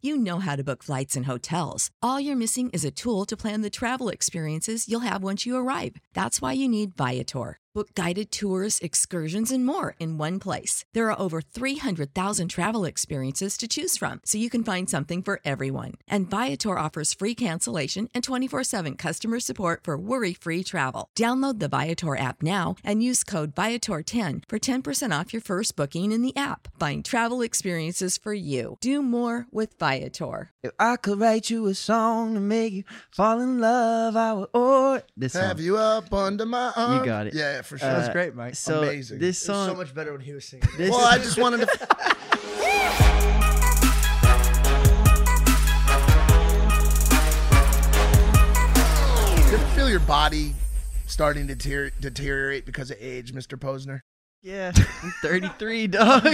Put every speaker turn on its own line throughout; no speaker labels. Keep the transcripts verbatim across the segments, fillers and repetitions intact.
You know how to book flights and hotels. All you're missing is a tool to plan the travel experiences you'll have once you arrive. That's why you need Viator. Book guided tours, excursions, and more in one place. There are over three hundred thousand travel experiences to choose from, so you can find something for everyone. And Viator offers free cancellation and twenty-four seven customer support for worry-free travel. Download the Viator app now and use code Viator ten for ten percent off your first booking in the app. Find travel experiences for you. Do more with Viator.
If I could write you a song to make you fall in love, I would. Or this
Have
song.
you up under my arm?
You got it.
Yeah, for sure.
Uh,
That's great, Mike.
So
Amazing.
this
It was
song,
so much better when he was singing.
This
well,
is-
I just wanted to. You ever feel your body starting to deter- deteriorate because of age, Mister Posner?
yeah, I'm thirty-three, dog.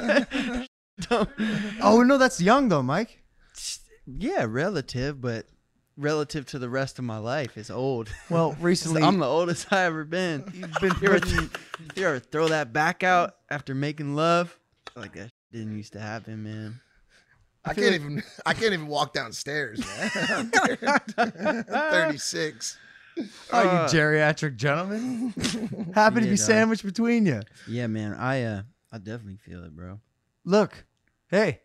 Don't-
Oh no, that's young though, Mike.
yeah, relative, but relative to the rest of my life, it's old.
Well, recently
I'm the oldest I ever been.
you've been
You ever,
putting,
you ever throw that back out after making love? Like that didn't used to happen, man.
I, can't even. I can't even walk downstairs, man. I'm thirty-six.
oh, you
Uh,
geriatric gentleman. Happy to
Yeah,
be
dog.
sandwiched between you.
Yeah, man. I uh, I definitely feel it, bro.
Look, hey,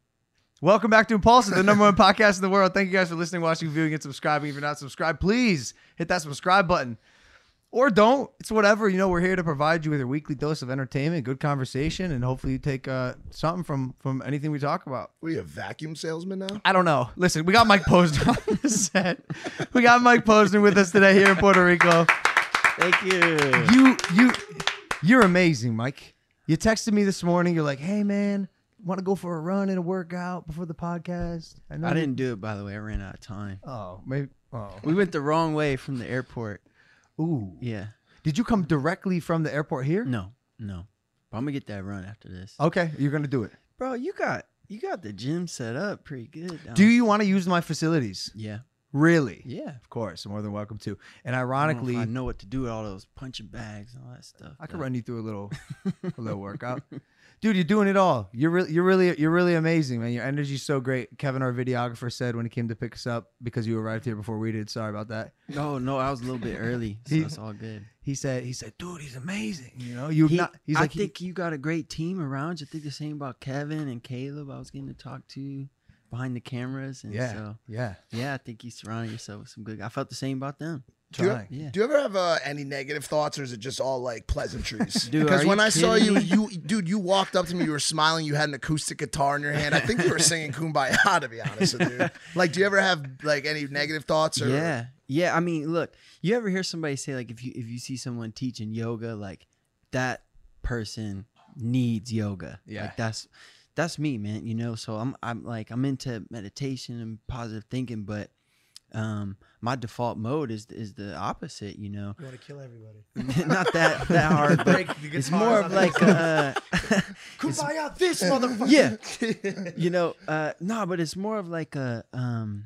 welcome back to Impulsive, the number one podcast in the world. Thank you guys for listening, watching, viewing, and subscribing. If you're not subscribed, please hit that subscribe button. Or don't. It's whatever. You know, we're here to provide you with your weekly dose of entertainment, good conversation, and hopefully you take uh, something from from anything we talk about.
What are you, a vacuum salesman now?
I don't know. Listen, we got Mike Posner on the set. We got Mike Posner with us today here in Puerto Rico.
Thank you.
You, you, you're amazing, Mike. You texted me this morning. You're like, hey, man, want to go for a run and a workout before the podcast? know
I
you-
didn't do it, by the way. I ran out of time.
Oh, maybe. Oh.
We went the wrong way from the airport.
Ooh.
Yeah.
Did you come directly from the airport here?
No, no. But I'm gonna get that run after this.
Okay, you're gonna do it.
Bro, you got you got the gym set up pretty good. down-
Do you want to use my facilities?
Yeah.
Really?
Yeah.
Of course, more than welcome to. And
I
ironically,
don't know if I know what to do with all those punching bags and all that stuff.
I could
though.
run you through a little, a little workout, dude. You're doing it all. You're really, you're really, you're really amazing, man. Your energy's so great. Kevin, our videographer, said when he came to pick us up because you arrived here before we did. Sorry about that.
No, no, I was a little bit early, so
He-
it's all good.
He said, he said, dude, he's amazing. You know, you've
He-
not. He's
I
like, he-
think you got a great team around you. I think the same about Kevin and Caleb. I was getting to talk to behind the cameras, and
yeah,
so
yeah.
yeah, I think you surrounded yourself with some good. I felt the same about them.
Do you,
Trying.
Yeah.
do you ever have uh, any negative thoughts, or is it just all like pleasantries?
Dude,
Because
are
when
you
I saw you,
kidding me?
you, dude, you walked up to me, you were smiling, you had an acoustic guitar in your hand. I think you were singing "Kumbaya," to be honest with you. Like, do you ever have like any negative thoughts? Or
Yeah, yeah. I mean, look, you ever hear somebody say like, if you if you see someone teaching yoga, like that person needs yoga.
Yeah.
like that's that's me, man. You know, so I'm I'm like I'm into meditation and positive thinking, but um, my default mode is is the opposite. You know,
You want to kill everybody.
not that that hard, but
Break the
it's
guitars
more
on
of
the
like uh,
Kumbaya, this motherfucker.
yeah, you know, uh, no, but it's more of like a um,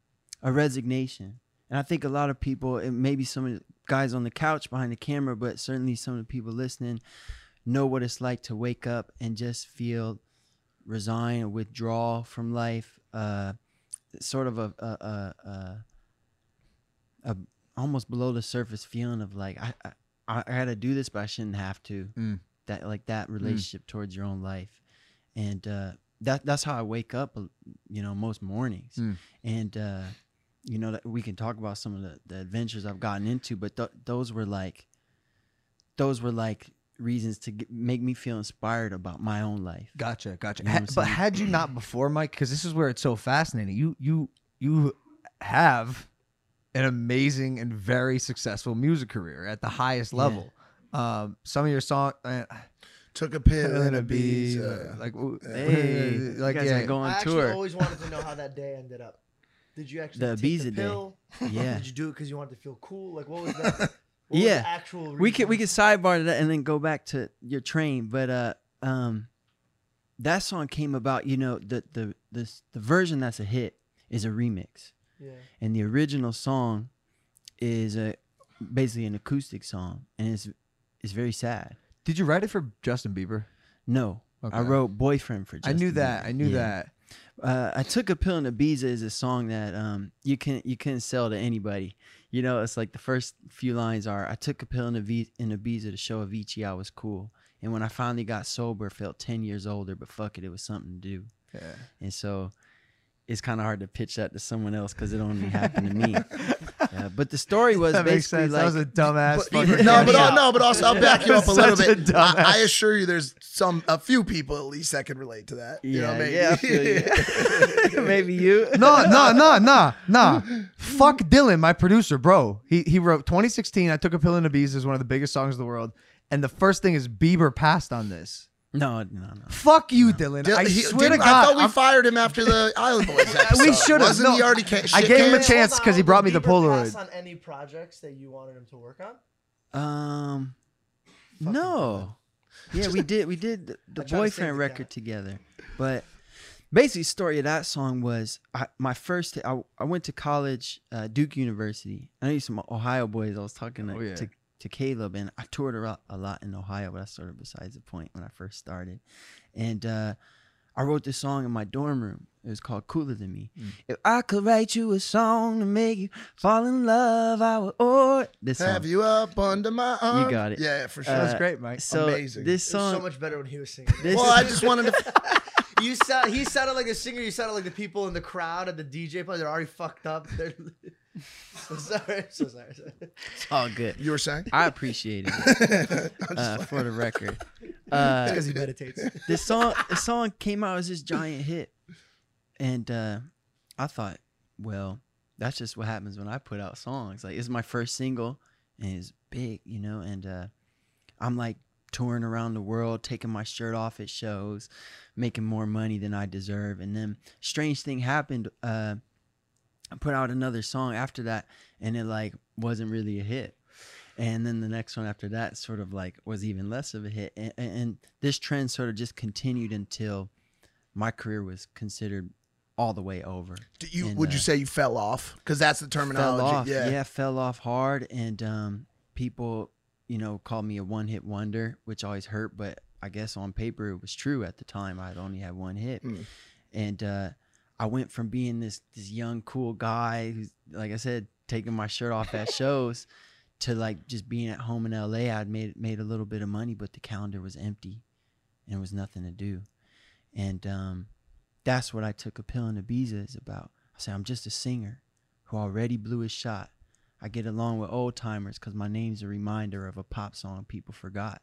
a resignation, and I think a lot of people, and maybe some of the guys on the couch behind the camera, but certainly some of the people listening, know what it's like to wake up and just feel resigned or withdraw from life. Uh, sort of a a, a a a almost below the surface feeling of like I I, I had to do this, but I shouldn't have to.
Mm.
That like that relationship towards your own life, and uh, that that's how I wake up, you know, most mornings.
Mm.
And uh, you know, that we can talk about some of the, the adventures I've gotten into, but th- those were like those were like reasons to get, make me feel inspired about my own life.
Gotcha, gotcha.
You know
Ha-
what I'm
but
saying?
had you not before, Mike, because this is where it's so fascinating. You you you have an amazing and very successful music career at the highest level. Um, some of your songs, uh,
Took a pill
and
and
a
a bees.
bee,
Uh,
like, ooh,
Hey,
like
you guys
yeah,
are going
I actually
tour.
always wanted to know how that day ended up. Did you actually
The
take
Ibiza
the
day.
pill?
Yeah.
Did you do it because you wanted to feel cool? Like, what was that? What was
Yeah.
the actual reason?
we could we could sidebar to that and then go back to your train, but uh um that song came about, you know, the the this the version that's a hit is a remix,
Yeah.
and the original song is a basically an acoustic song, and it's it's very sad.
Did you write it for Justin Bieber?
No,
Okay.
I wrote Boyfriend for
I
Justin
knew that.
Bieber.
I knew
Yeah.
that.
Uh, I took a pill in Ibiza is a song that um you can you couldn't sell to anybody. You know, it's like the first few lines are, I took a pill in, Ibi- in Ibiza to show Avicii I was cool. And when I finally got sober, felt ten years older, but fuck it, it was something to do.
Yeah.
And so it's kind of hard to pitch that to someone else because it only happened to me. Yeah, but the story was
That makes
basically
sense.
like,
That was a dumbass.
But-
fucking
no, but
funny.
al- no, but also I'll back you up a
Such
little
a
bit.
dumbass.
I, I assure you, there's some a few people at least that can relate to that. You
yeah,
know, maybe.
yeah, I feel you. Maybe you.
No, no, no, no, no. Fuck Dylan, my producer, bro. He he wrote twenty sixteen. I took a pill in Ibiza is one of the biggest songs in the world, and the first thing is Bieber passed on this.
No, no, no.
Fuck you, Dylan.
Dil-
I
he-
swear to
didn't-
God.
I thought we
I'm-
fired him after the Island Boys episode.
We should've.
Wasn't
No.
he already? Ca-
I
shit
gave him a
canned?
chance.
Hold on,
'cause he
hold
brought
on.
me the
Did Bieber pass
Polaroid.
on any projects that you wanted him to work on?
Um, no. Yeah, we did. We did the, the
I tried to save
boyfriend
the
record
cat.
together, but basically, the story of that song was I, my first. I, I went to college, uh, Duke University. I know some Ohio boys. I was talking to,
Oh, yeah.
to to Caleb, and I toured a lot, a lot in Ohio, but that's sort of besides the point when I first started. And uh, I wrote this song in my dorm room. It was called Cooler Than Me.
Mm.
If I could write you a song to make you fall in love, I would. Or this song.
Have you up under my arm?
got it.
Yeah, for sure.
Uh,
That's great, Mike.
So
Amazing.
this
It was
song.
so much better when he was singing.
This-
well, I just wanted to.
You sound, he sounded like a singer. You sounded like the people in the crowd at the D J play. They're already fucked up. They're so sorry. So sorry.
It's all good.
You were saying?
I appreciate it. uh, for the record. Uh,
Because he meditates.
this song the song came out as this giant hit. And uh, I thought, well, that's just what happens when I put out songs. Like, it's my first single and it's big, you know, and uh, I'm like touring around the world, taking my shirt off at shows, making more money than I deserve. And then strange thing happened. Uh, I put out another song after that and it like wasn't really a hit. And then the next one after that sort of like was even less of a hit. And, and this trend sort of just continued until my career was considered all the way over.
Do you
And,
would you
uh,
say you fell off? Because that's the terminology.
Fell off.
Yeah.
Yeah, fell off hard. And um, people, you know, called me a one hit wonder, which always hurt. But I guess on paper it was true at the time. I'd only had one hit.
Mm.
And uh, I went from being this this young, cool guy who's, like I said, taking my shirt off at shows to like just being at home in L A. I'd made made a little bit of money, but the calendar was empty and there was nothing to do. And um, that's what I took a pill in Ibiza is about. I said, I'm just a singer who already blew his shot. I get along with old timers because my name's a reminder of a pop song people forgot.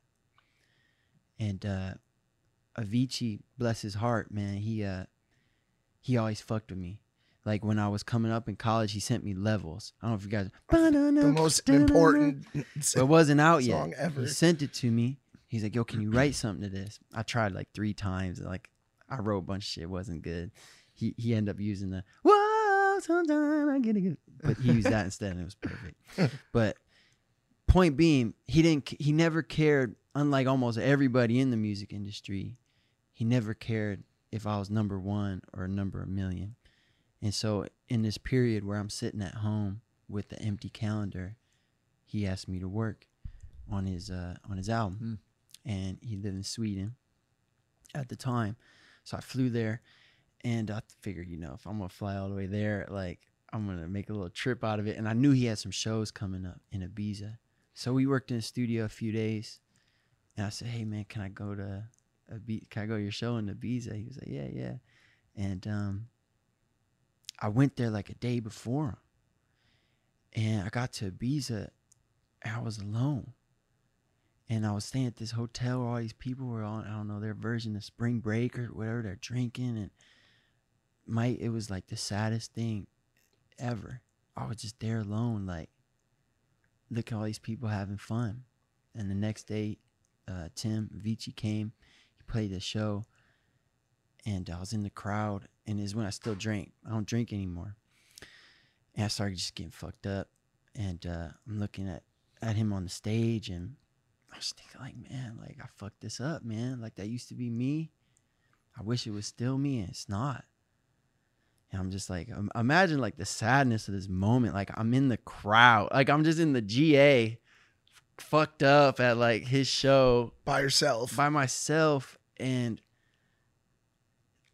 And uh, Avicii, bless his heart, man, he uh, he always fucked with me. Like when I was coming up in college, he sent me Levels. I don't know if you guys.
The most important
It wasn't out yet.
song ever.
He sent it to me. He's like, yo, can you write something to this? I tried like three times. Like I wrote a bunch of shit. It wasn't good. He he ended up using the, whoa, sometimes I get it. But he used that instead and it was perfect. But point being, he didn't, he never cared, unlike almost everybody in the music industry, he never cared if I was number one or number a million. And so in this period where I'm sitting at home with the empty calendar, he asked me to work on his uh, on his album. And he lived in Sweden at the time. So I flew there and I figured, you know, if I'm going to fly all the way there, like I'm going to make a little trip out of it. And I knew he had some shows coming up in Ibiza. So we worked in the studio a few days and I said, hey man, can I go to Ibiza? Can I go to your show in Ibiza? He was like, yeah, yeah. And um, I went there like a day before him. And I got to Ibiza and I was alone. And I was staying at this hotel where all these people were on, I don't know, their version of spring break or whatever, they're drinking. And my, it was like the saddest thing ever. I was just there alone, like, look at all these people having fun. And the next day, uh, Tim Avicii came, he played the show, and I was in the crowd, and it's when I still drank. I don't drink anymore. And I started just getting fucked up, and uh, I'm looking at, at him on the stage, and I was thinking, like, man, like, I fucked this up, man. Like, that used to be me. I wish it was still me, and it's not. And I'm just like, um, imagine, like, the sadness of this moment. Like, I'm in the crowd. Like, I'm just in the G A, f- fucked up at, like, his show
by yourself.
by myself. And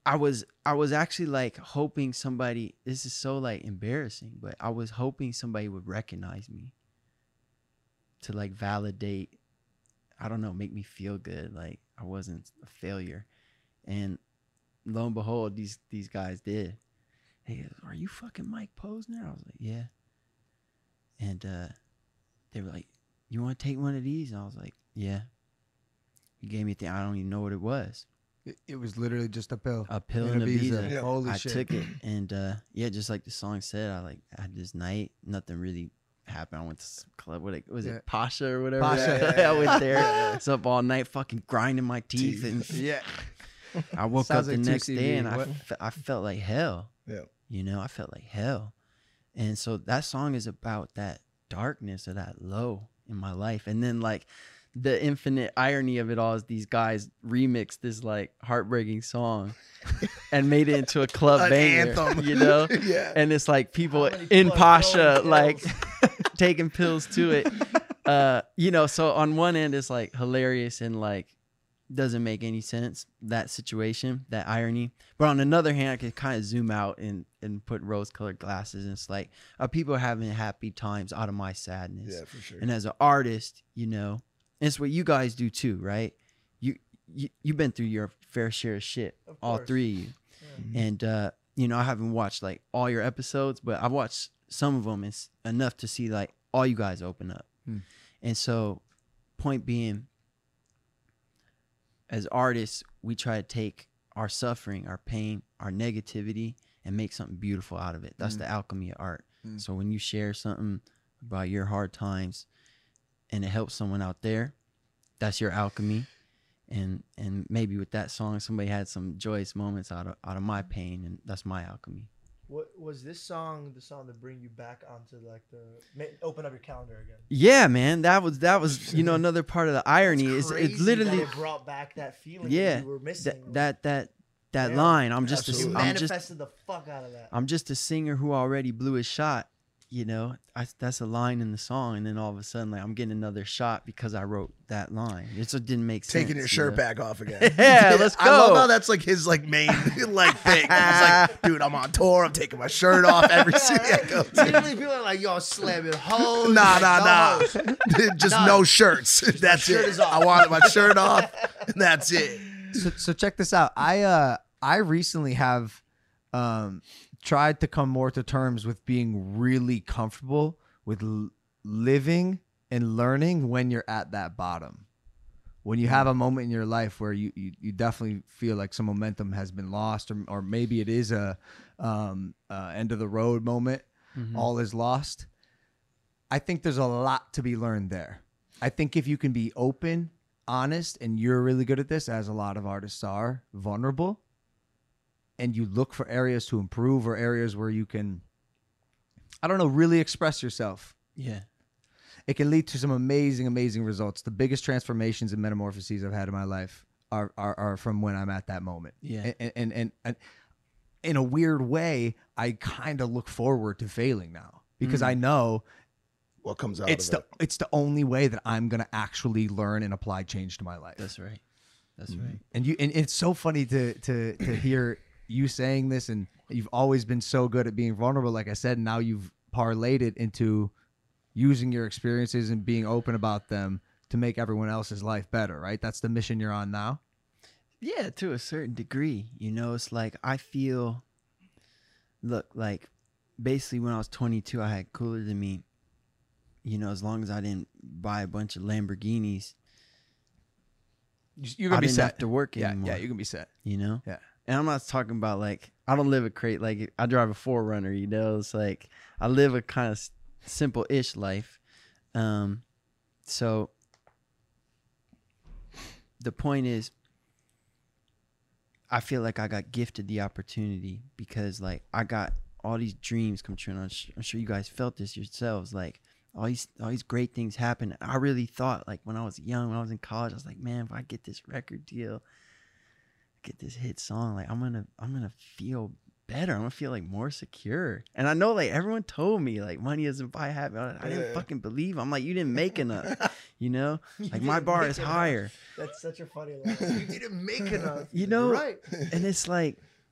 I was I was actually like hoping somebody, this is so like embarrassing, but I was hoping somebody would recognize me to like validate, I don't know, make me feel good, like I wasn't a failure. And lo and behold, these these guys did. Hey, goes, are you fucking Mike Posner? I was like, yeah. And uh, they were like, you want to take one of these? And I was like, yeah. He gave me a thing. I don't even know what it was.
It, it was literally just a pill.
A pill
In
and a
Ibiza.
visa.
Yeah.
Holy
I
shit.
took it, and uh, yeah, just like the song said, I like had this night. Nothing really happened. I went to some club. What it, was
Yeah.
it Pasha or whatever?
Pasha.
I went there. It's up all night, fucking grinding my teeth,
Teeth.
and
Yeah.
I woke
Sounds
up
like
the
two
next
C B.
day, and I,
What?
fe- I felt like hell.
Yeah.
You know, I felt like hell, and so that song is about that darkness or that low in my life, and then like. The infinite irony of it all is these guys remixed this like heartbreaking song and made it into a club
An
banger,
anthem.
you know?
Yeah.
And it's like people
How many
in
clubs
Pasha
going
like
pills?
taking pills to it. Uh, you know, so on one end it's like hilarious and like doesn't make any sense, that situation, that irony. But on another hand, I can kind of zoom out and, and put rose colored glasses, and it's like are people having happy times out of my sadness?
Yeah, for sure.
And as an artist, you know, and it's what you guys do too, right? You you you've been through your fair share of shit,
Of
all
course.
three of you. And uh, you know, I haven't watched like all your episodes, but I've watched some of them. It's enough to see like all you guys open up.
Hmm.
And so, point being, as artists, we try to take our suffering, our pain, our negativity, and make something beautiful out of it. That's
Mm.
the alchemy of art.
Mm.
So when you share something about your hard times and it helps someone out there, that's your alchemy. And and maybe with that song, somebody had some joyous moments out of out of my pain, and that's my alchemy.
What was this song? The song to bring you back onto like the ma- open up your calendar again.
Yeah, man, that was that was you know another part of the irony is
Crazy
it's literally
that it brought back that feeling
yeah
that you were missing.
that that that that
Yeah.
line. I'm just
Absolutely.
a,
you
I'm just
manifested the fuck out of that.
I'm just a singer who already blew his shot. You know, I, that's a line in the song, and then all of a sudden, like I'm getting another shot because I wrote that line. It just didn't make sense.
Taking your
you
shirt
know?
back off again.
Yeah, let's
I love
go.
how that's like his like main like thing. He's like, dude, I'm on tour. I'm taking my shirt off every city I go to.
Usually people are like, yo, slamming hoes.
Nah,
like,
nah,
no
nah.
hoes.
Just
Nah.
no shirts. That's
shirt
it.
is off.
I wanted my shirt off, and that's it.
so, so check this out. I uh I recently have um tried to come more to terms with being really comfortable with l- living and learning when you're at that bottom. When you have a moment in your life where you you, you definitely feel like some momentum has been lost, or or maybe it is a um uh, end of the road moment.
Mm-hmm.
All is lost. I think there's a lot to be learned there. I think if you can be open, honest, and you're really good at this, as a lot of artists are, vulnerable, and you look for areas to improve or areas where you can, I don't know, really express yourself,
Yeah,
it can lead to some amazing, amazing results. The biggest transformations and metamorphoses I've had in my life are are, are from when I'm at that moment.
Yeah.
And, and, and, and in a weird way, I kind of look forward to failing now because I know
What comes out
it's
of
the
it?
it's the only way that I'm gonna actually learn and apply change to my life.
that's right. That's
Mm-hmm.
right.
And you and it's so funny to to to hear you saying this, and you've always been so good at being vulnerable, like I said, and now you've parlayed it into using your experiences and being open about them to make everyone else's life better, right? That's the mission you're on now.
Yeah, to a certain degree. You know, it's like I feel, look, like basically when I was twenty-two, I had cooler than me. You know, as long as I didn't buy a bunch of Lamborghinis,
You're
I
gonna be
didn't
set.
have to work
yeah,
anymore.
yeah, you're gonna be set.
You know?
Yeah.
And I'm not talking about like, I don't live a crate, like I drive a four runner, you know? It's like, I live a kind of simple ish life. Um, so the point is, I feel like I got gifted the opportunity because like I got all these dreams come true. And I'm, sh- I'm sure you guys felt this yourselves. Like all these, all these great things happen. I really thought like when I was young, when I was in college, I was like, man, if I get this record deal, get this hit song, like I'm gonna I'm gonna feel better. I'm gonna feel like more secure. And I know like everyone told me like money doesn't buy happiness. I didn't
Yeah.
fucking believe. I'm like, you didn't make enough. You know?
You
Like my
didn't
bar
make
is
enough.
higher.
That's such a funny line. You didn't make enough.
You know?
You're right.
And it's like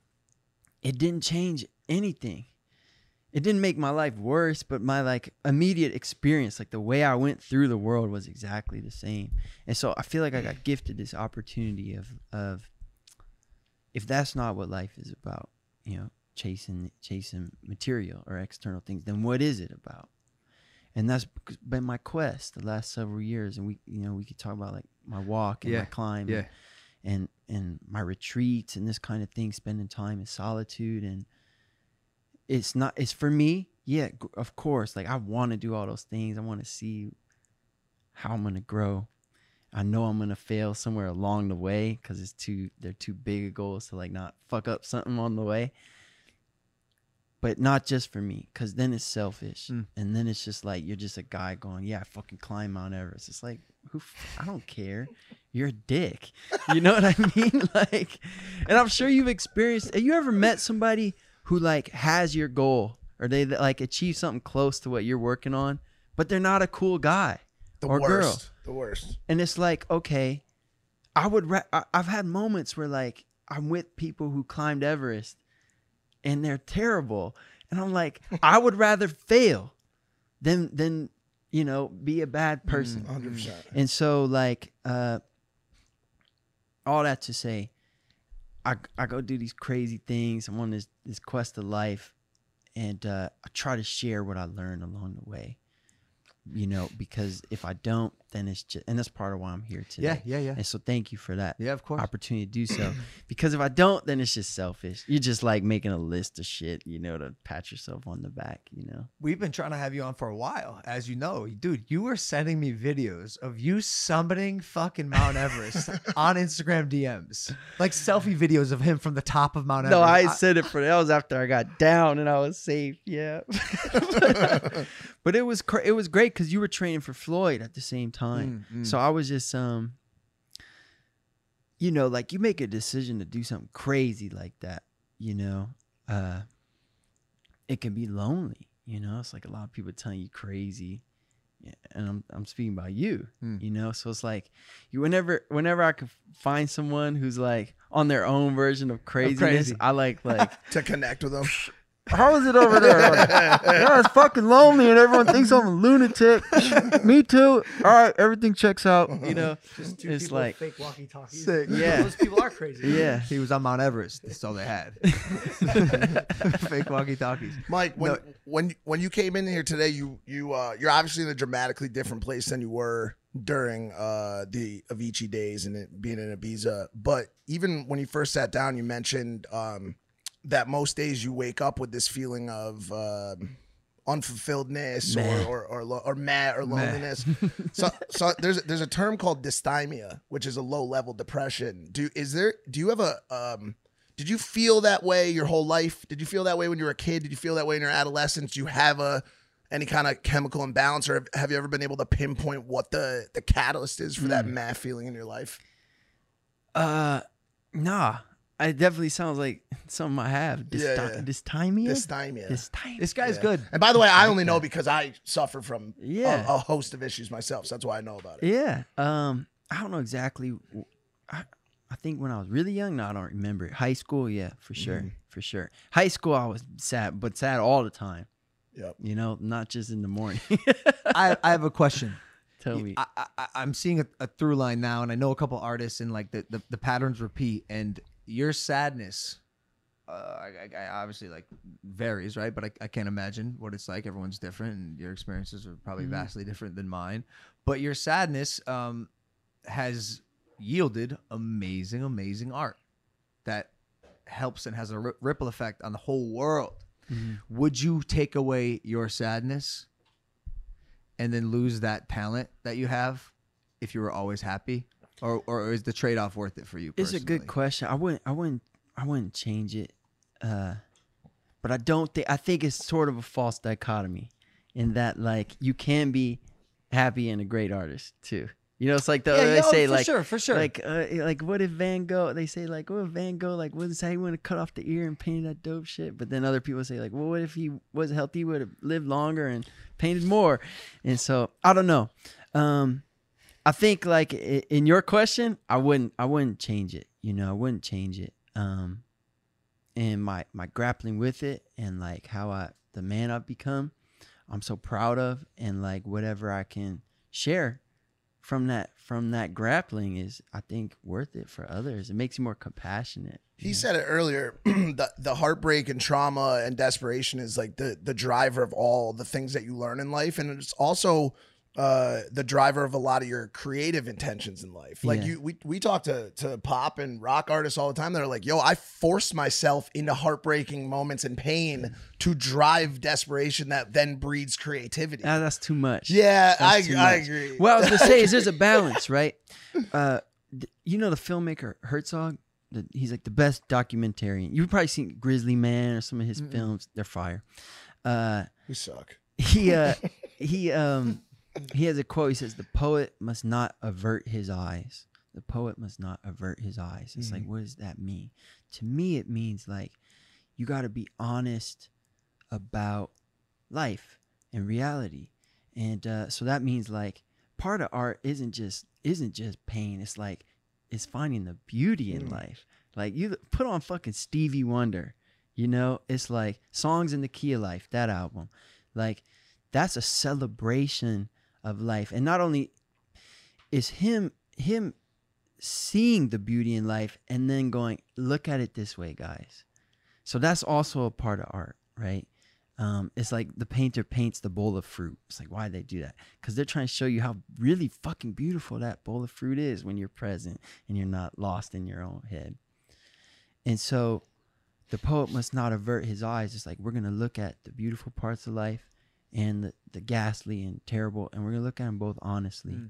it didn't change anything. It didn't make my life worse, but my like immediate experience, like the way I went through the world was exactly the same. And so I feel like I got gifted this opportunity of, of if that's not what life is about, you know, chasing, chasing material or external things, then what is it about? And that's been my quest the last several years. And we, you know, we could talk about like my walk and
Yeah.
my climb
Yeah.
and, and, and my retreats and this kind of thing, spending time in solitude. And it's not, it's for me. Yeah, g- of course. Like I want to do all those things. I want to see how I'm going to grow. I know I'm going to fail somewhere along the way because it's too, they're too big of goals to like not fuck up something on the way. But not just for me, because then it's selfish.
Mm.
And then it's just like, you're just a guy going, yeah, I fucking climb Mount Everest. It's like, who? F- I don't care. You're a dick. You know what I mean? Like, and I'm sure you've experienced, have you ever met somebody who like has your goal or they like achieve something close to what you're working on, but they're not a cool guy
The
or girl?
worst. The worst.
And it's like, okay, I would, ra- I- I've had moments where like I'm with people who climbed Everest and they're terrible. And I'm like, I would rather fail than, than, you know, be a bad person.
one hundred percent.
And so like, uh, all that to say, I, I go do these crazy things. I'm on this, this quest of life and, uh, I try to share what I learned along the way, you know, because if I don't, then it's just, and that's part of why I'm here today.
Yeah, yeah, yeah.
And so thank you for that
Yeah, of course.
opportunity to do so. Because if I don't, then it's just selfish. You're just like making a list of shit, you know, to pat yourself on the back, you know.
We've been trying to have you on for a while, as you know. Dude, you were sending me videos of you summiting fucking Mount Everest on Instagram D Ms. Like selfie videos of him from the top of Mount
No,
Everest.
I said it for that was after I got down and I was safe. Yeah. But it was cra- it was great because you were training for Floyd at the same time.
Mm, mm.
So I was just um you know, like you make a decision to do something crazy like that, you know, uh it can be lonely, you know. It's like a lot of people telling you crazy. Yeah, and I'm I'm speaking about you,
Mm.
you know. So it's like you whenever whenever I could find someone who's like on their own version of craziness,
crazy.
I like like
To connect with them.
how is it over there? Like, yeah, it's fucking lonely and everyone thinks I'm a lunatic. Me too. All right, everything checks out. You know,
Just two
it's
people
like,
with fake walkie-talkies.
Sick.
Yeah.
Those people are crazy.
yeah.
He was on Mount Everest. That's all they had. Fake walkie-talkies.
Mike, when
No.
when when you came in here today, you you uh you're obviously in a dramatically different place than you were during uh the Avicii days and it being in Ibiza. But even when you first sat down, you mentioned um that most days you wake up with this feeling of um unfulfilledness
Meh.
or or or, lo- or meh or loneliness. so so there's there's a term called dysthymia, which is a low level depression. Do is there do you have a um did you feel that way your whole life? Did you feel that way when you were a kid? Did you feel that way in your adolescence? Do you have a any kind of chemical imbalance, or have, have you ever been able to pinpoint what the the catalyst is for that meh feeling in your life?
Uh, nah. It definitely sounds like something I have. This,
Yeah,
yeah,
yeah.
this time here.
Dysthymia.
This time.
This guy's
Yeah.
good.
And by the way, I only know because I suffer from
Yeah.
a, a host of issues myself. So that's why I know about it.
Yeah. Um, I don't know exactly. I, I think when I was really young, no, I don't remember it. High school, yeah, for sure,
Mhm.
for sure. High school, I was sad, but sad all the time.
Yep.
You know, not just in the morning.
I, I have a question.
Tell me.
I, I, I'm seeing a, a through line now, and I know a couple artists, and like the, the, the patterns repeat. And your sadness, uh, I, I, I obviously like varies, right? But I, I can't imagine what it's like. Everyone's different, and your experiences are probably
Mm-hmm.
vastly different than mine. But your sadness um, has yielded amazing, amazing art that helps and has a ri- ripple effect on the whole world.
Mm-hmm.
Would you take away your sadness and then lose that talent that you have if you were always happy, or or is the trade-off worth it for you
It's
personally?
a good question. I wouldn't. I wouldn't. I wouldn't change it. Uh, but I don't think. I think it's sort of a false dichotomy, in that like you can be happy and a great artist too. You know, it's like the
Yeah,
they
yeah, oh,
say
for
like
sure, for sure.
like uh, like what if Van Gogh? They say like what if Van Gogh like was how he want to cut off the ear and painted that dope shit? But then other people say like, well, what if he was healthy, would have lived longer and painted more? And so I don't know. Um, I think like i- in your question, I wouldn't I wouldn't change it. You know, I wouldn't change it. Um, and my my grappling with it, and like how I the man I've become, I'm so proud of, and like whatever I can share from that from that grappling is, I think, worth it for others. It makes you more compassionate.
He said it earlier, the the heartbreak and trauma and desperation is like the the driver of all the things that you learn in life, and it's also uh, the driver of a lot of your creative intentions in life. Like
Yeah.
you, we we talk to to pop and rock artists all the time. They're like, "Yo, I forced myself into heartbreaking moments and pain to drive desperation that then breeds creativity."
Ah, that's too much.
Yeah, I
That's too
I
much.
agree.
What I was gonna say is there's a balance, right? Uh, th- you know the filmmaker Herzog. The, he's like the best documentarian. You've probably seen Grizzly Man or some of his films. They're fire. Uh,
we suck.
he uh, he um he has a quote. He says, "The poet must not avert his eyes. The poet must not avert his eyes." It's like, what does that mean? To me, it means like you got to be honest about life and reality, and uh, so that means like part of art isn't just isn't just pain. It's like it's finding the beauty in life. Like you put on fucking Stevie Wonder, you know, it's like Songs in the Key of Life, that album. Like that's a celebration of life. And not only is him him seeing the beauty in life and then going, look at it this way, guys. So that's also a part of art, right? Um, it's like the painter paints the bowl of fruit. It's like, why they do that? Because they're trying to show you how really fucking beautiful that bowl of fruit is when you're present and you're not lost in your own head. And so the poet must not avert his eyes. It's like, we're going to look at the beautiful parts of life and the, the ghastly and terrible, and we're going to look at them both honestly. Mm.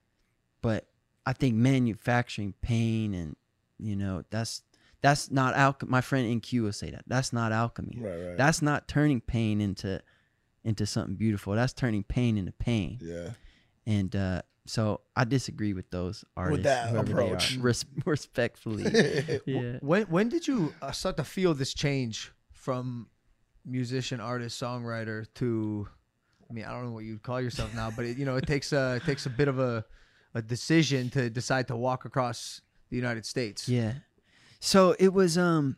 But I think manufacturing pain and, you know, that's, That's not alchemy. My friend N Q will say that. That's not alchemy.
Right, right.
That's not turning pain into into something beautiful. That's turning pain into pain.
Yeah.
And uh, so I disagree with those artists.
With that
whoever they
approach.
are, res- respectfully. Yeah.
When when did you uh, start to feel this change from musician, artist, songwriter to, I mean, I don't know what you'd call yourself now, but it, you know, it takes a it takes a bit of a a decision to decide to walk across the United States.
Yeah. So it was um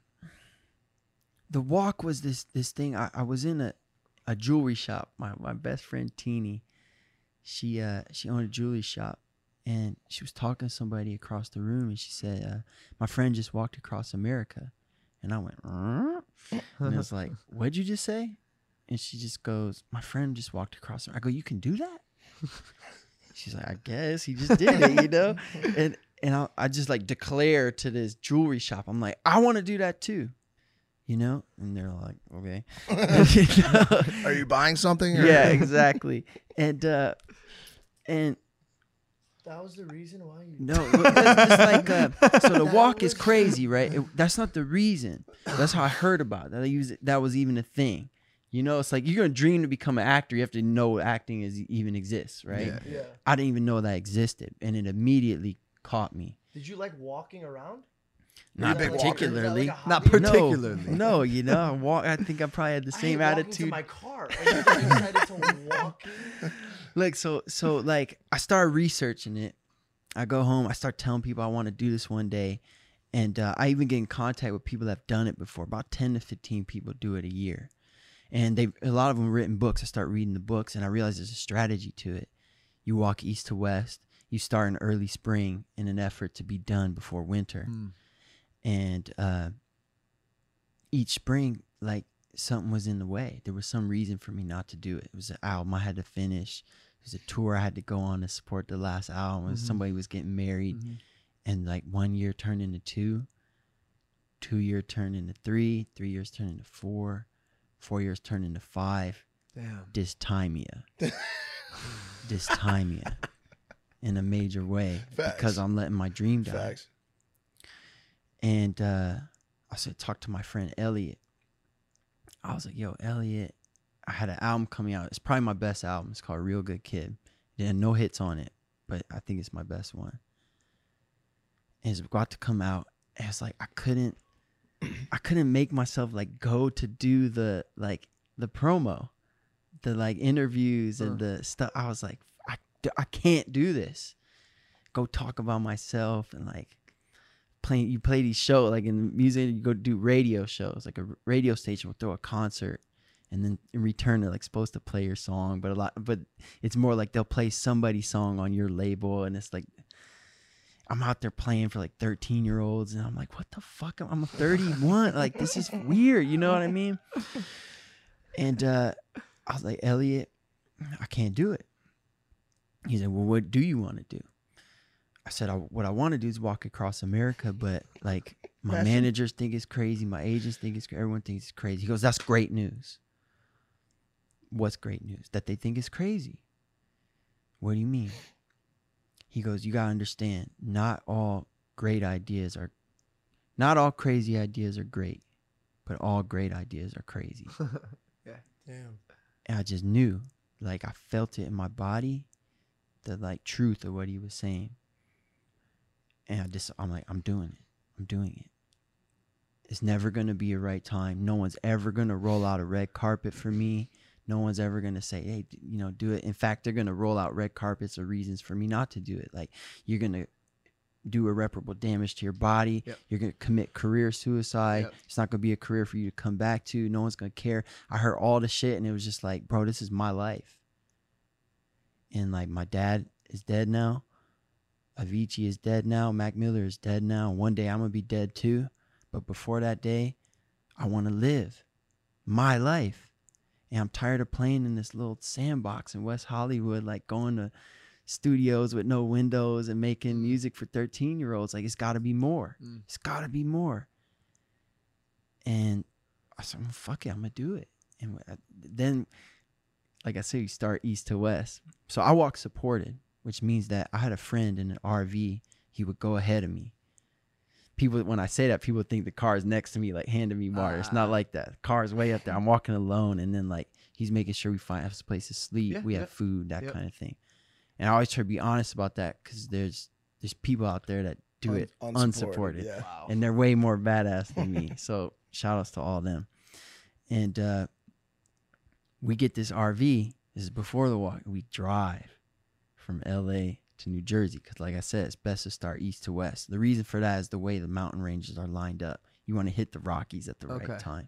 the walk was this this thing. I, I was in a, a jewelry shop. My my best friend Teeny, she uh she owned a jewelry shop, and she was talking to somebody across the room, and she said, uh, my friend just walked across America. And I went, "Uh?" And I was like, what'd you just say? And she just goes, my friend just walked across. I go, you can do that? She's like, I guess he just did it, you know? And And I, I just like declare to this jewelry shop, I'm like, I want to do that too, you know? And they're like, okay. You know?
Are you buying something? Or?
Yeah, exactly. And, uh, and
That was the reason why you.
no, it's, it's like, uh, so the
That
walk is
was-
crazy, right? It, that's not the reason. That's how I heard about it. That I use it. That was even a thing. You know, it's like you're going to dream to become an actor. You have to know acting is even exists, right?
Yeah.
Yeah.
I didn't even know that existed. And it immediately caught me.
Did you like walking around?
Not
Is that like-
particularly.
is that like a
Not
hobby?
particularly.
No, no, you know, I walk. I think I probably had the
I
same
hate walking
attitude.
to my car. And you decided to walk in.
Like so, so like I started researching it. I go home. I start telling people I want to do this one day, and uh, I even get in contact with people that have done it before. About ten to fifteen people do it a year, and they a lot of them written books. I start reading the books, and I realize there's a strategy to it. You walk east to west. You start in early spring in an effort to be done before winter.
Mm.
And uh, each spring, like something was in the way. There was some reason for me not to do it. It was an album I had to finish. It was a tour I had to go on to support the last album.
Mhm.
Somebody was getting married,
Mhm.
and like one year turned into two, two year turned into three, three years turned into four, four years turned into five.
Damn.
Dysthymia, dysthymia, in a major way
Facts.
because I'm letting my dream die.
Facts.
And uh, I said, talk to my friend Elliot. I was like, yo, Elliot, I had an album coming out. It's probably my best album. It's called Real Good Kid. There are no hits on it, but I think it's my best one. And it's about to come out. And it's like, I couldn't, I couldn't make myself like go to do the, like the promo, the like interviews and
Huh.
the stuff. I was like, I, I can't do this. Go talk about myself and like playing, you play these shows, like in the music, you go do radio shows, like a radio station will throw a concert. And then in return, they're like supposed to play your song, but a lot, but it's more like they'll play somebody's song on your label. And it's like, I'm out there playing for like thirteen year olds. And I'm like, what the fuck? I'm thirty-one. Like, this is weird. You know what I mean? And uh, I was like, Elliot, I can't do it. He said, well, what do you want to do? I said, I, what I want to do is walk across America, but like my
Passion.
managers think it's crazy. My agents think it's crazy. Everyone thinks it's crazy. He goes, that's great news. What's great news? That they think it's crazy. What do you mean? He goes, you got to understand, not all great ideas are, not all crazy ideas are great, but all great ideas are crazy.
Damn.
And I just knew, like I felt it in my body, the like truth of what he was saying. And I just, I'm like, I'm doing it. I'm doing it. It's never going to be a right time. No one's ever going to roll out a red carpet for me. No one's ever going to say, hey, you know, do it. In fact, they're going to roll out red carpets or reasons for me not to do it. Like, you're going to do irreparable damage to your body.
Yep.
You're going to commit career suicide.
Yep.
It's not going to be a career for you to come back to. No one's going to care. I heard all the shit, and it was just like, bro, this is my life. And like, my dad is dead now. Avicii is dead now. Mac Miller is dead now. One day I'm going to be dead too. But before that day, I want to live my life. And I'm tired of playing in this little sandbox in West Hollywood, like going to studios with no windows and making music for thirteen year olds. Like, it's got to be more. Mm. It's got to be more. And I said, well, fuck it, I'm going to do it. And then, like I said, you start east to west. So I walk supported, which means that I had a friend in an R V. He would go ahead of me. People, when I say that, people think the car is next to me, like handing me water. Uh, it's not like that. The car is way up there. I'm walking alone, and then like he's making sure we find a place to sleep. Yeah, we have yeah. food, that yeah. kind of thing. And I always try to be honest about that, because there's there's people out there that do Un- it unsupported, unsupported yeah. wow. and they're way more badass than me. So shout outs to all of them. And uh, we get this R V. This is before the walk. We drive from L A to New Jersey, because like I said, it's best to start east to west. The reason for that is the way the mountain ranges are lined up. You want to hit the Rockies at the okay. right time.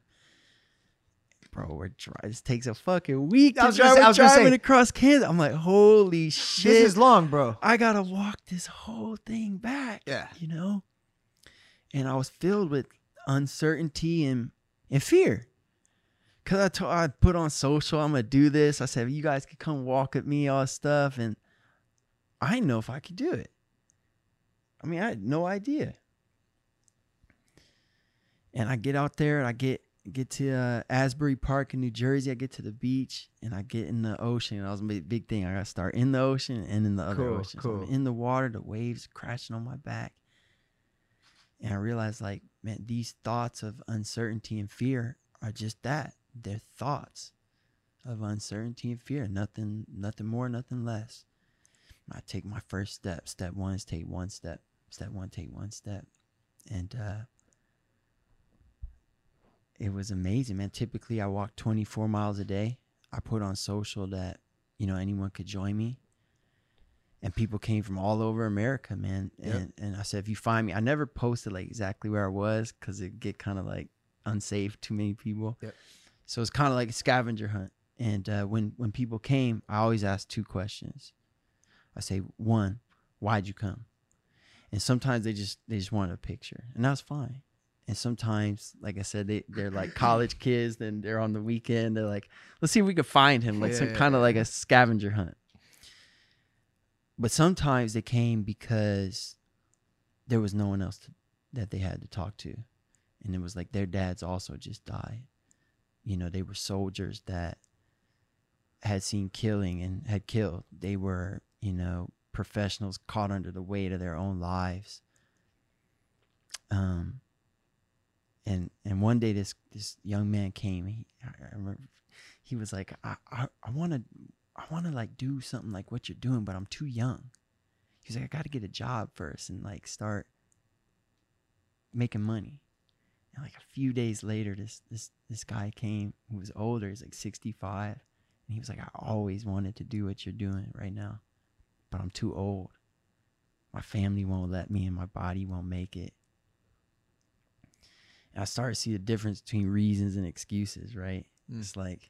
Bro, we're driving. This takes a fucking week to drive. We're driving say, across Kansas. I'm like, holy shit.
This is long, bro.
I got to walk this whole thing back.
Yeah.
You know? And I was filled with uncertainty and, and fear. Because I, told, I put on social, I'm going to do this. I said, you guys could come walk with me, all this stuff. And I didn't know if I could do it. I mean, I had no idea. And I get out there and I get get to uh, Asbury Park in New Jersey. I get to the beach and I get in the ocean. And that was a big, big thing. I got to start in the ocean and in the other
cool,
ocean.
Cool.
So I'm in the water, the waves crashing on my back. And I realized, like, man, these thoughts of uncertainty and fear are just that. They're thoughts of uncertainty and fear. Nothing, nothing more, nothing less. I take my first step. Step one is take one step. Step one, take one step. And uh, it was amazing, man. Typically, I walk twenty-four miles a day. I put on social that, you know, anyone could join me. And people came from all over America, man. And, yep. and I said, if you find me, I never posted like exactly where I was, because it get kind of like unsafe, too many people.
Yep.
So it's kind of like a scavenger hunt. And uh, when, when people came, I always ask two questions. I say, one, why'd you come? And sometimes they just they just want a picture, and that's fine. And sometimes, like I said, they, they're like college kids, and they're on the weekend. They're like, let's see if we can find him, like yeah, some yeah, kind of yeah. like a scavenger hunt. But sometimes they came because there was no one else to, that they had to talk to. And it was like their dads also just died. You know, they were soldiers that had seen killing and had killed. They were, you know, professionals caught under the weight of their own lives. Um, and and one day this this young man came. He, I remember, he was like, I I, I want to I want to like do something like what you're doing, but I'm too young. He's like, I got to get a job first and like start making money. And like a few days later, this this this guy came who was older. He's like sixty-five, and he was like, I always wanted to do what you're doing right now, but I'm too old. My family won't let me, and my body won't make it. I started to see the difference between reasons and excuses, right?
Mm.
It's like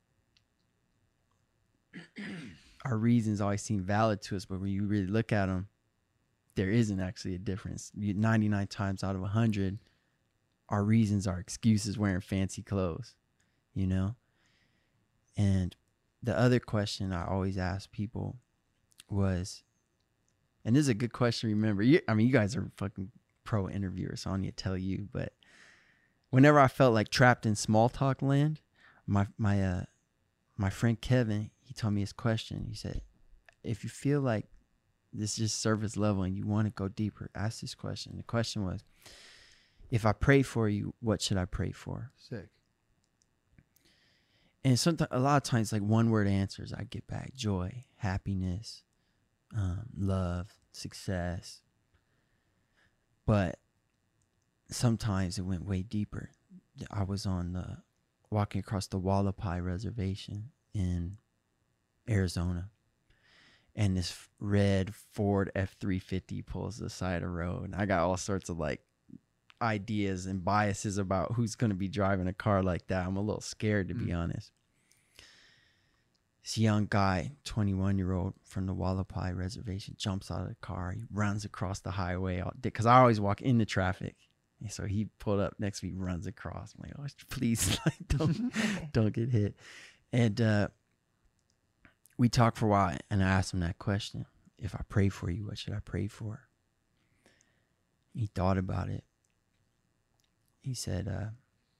our reasons always seem valid to us, but when you really look at them, there isn't actually a difference. You, ninety-nine times out of one hundred, our reasons are excuses wearing fancy clothes, you know? And the other question I always ask people was, and this is a good question to remember. You, I mean, you guys are fucking pro interviewers, so I need to tell you, but whenever I felt like trapped in small talk land, my my uh my friend Kevin, he told me his question. He said, if you feel like this is just surface level and you want to go deeper, ask this question. The question was, if I pray for you, what should I pray for?
Sick.
And sometimes, a lot of times, like one word answers I get back: joy, happiness, um, love, success. But sometimes it went way deeper. I was on the walking across the Wallapai Reservation in Arizona, and this red Ford F three fifty pulls the side of the road. And I got all sorts of like ideas and biases about who's going to be driving a car like that. I'm a little scared, to mm. be honest. This young guy, twenty-one year old from the Wallapai Reservation, jumps out of the car. He runs across the highway because I always walk into traffic. And so he pulled up next to me, runs across. I'm like, oh, please, like, don't, don't get hit. And uh, we talked for a while, and I asked him that question: if I pray for you, what should I pray for? He thought about it. He said, uh,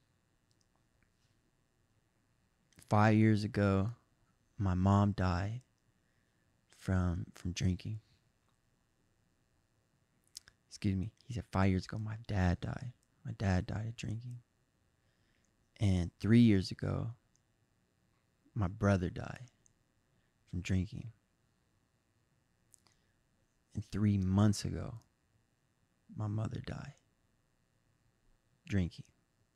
five years ago, my mom died from from drinking. Excuse me. He said, five years ago, my dad died. My dad died of drinking. And three years ago, my brother died from drinking. And three months ago, my mother died drinking.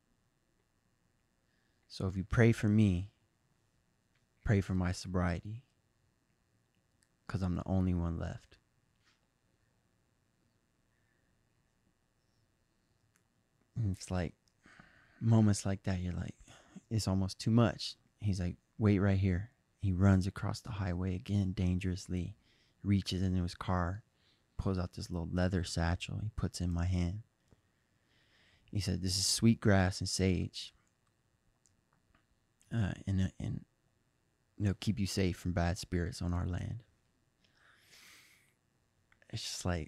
So if you pray for me, pray for my sobriety, because I'm the only one left. And it's like moments like that, you're like, it's almost too much. He's like, wait right here. He runs across the highway again, dangerously, reaches into his car, pulls out this little leather satchel he puts in my hand. He said, this is sweet grass and sage. Uh, and, uh, and it'll keep you safe from bad spirits on our land. It's just like,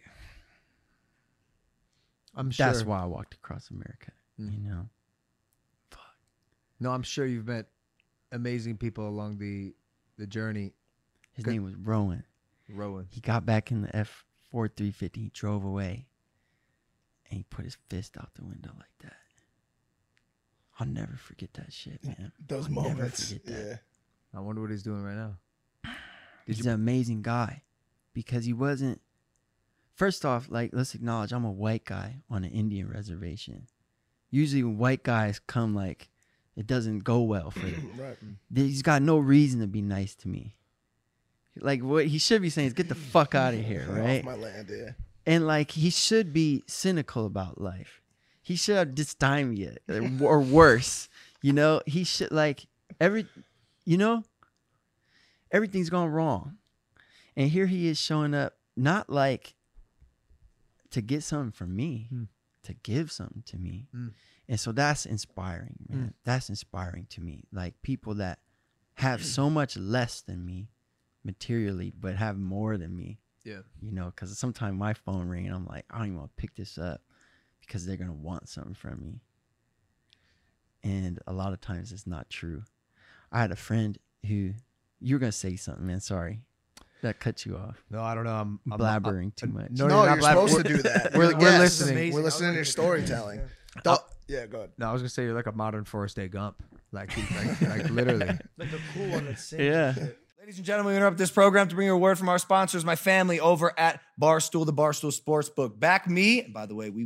I'm sure.
That's why I walked across America, mm. you know. Fuck.
No, I'm sure you've met amazing people along the the journey.
His Good. name was Rowan.
Rowan.
He got back in the F Ford three fifty. He drove away, and he put his fist out the window like that. I'll never forget that shit, man.
Those
I'll
moments. Never forget that. Yeah.
I wonder what he's doing right now.
Did He's you... an amazing guy, because he wasn't. First off, like, let's acknowledge I'm a white guy on an Indian reservation. Usually when white guys come, like, it doesn't go well for them. Right. He's got no reason to be nice to me. Like, what he should be saying is, get the fuck out of here, right?
Off my land, yeah.
And, like, he should be cynical about life. He should have dysthymia or worse. You know, he should, like, every, you know, everything's gone wrong. And here he is showing up, not like, to get something from me, mm. to give something to me. Mm. And so that's inspiring, man. Mm. That's inspiring to me. Like, people that have so much less than me materially, but have more than me.
Yeah.
You know, because sometimes my phone ring and I'm like, I don't even want to pick this up because they're going to want something from me. And a lot of times it's not true. I had a friend who, you were going to say something, man. Sorry. That cut you off.
No, I don't know. I'm, I'm
blabbering
I'm,
too much.
No, no, you're
blab-
supposed to do that.
We're, we're listening.
We're listening to your storytelling. Don't, yeah, go ahead.
No, I was gonna say you're like a modern Forrest A. Gump, like, like, like literally,
like a cool one that sings.
Yeah.
Ladies and gentlemen, we interrupt this program to bring you a word from our sponsors, my family over at Barstool, the Barstool Sportsbook. Back me, and by the way, we win.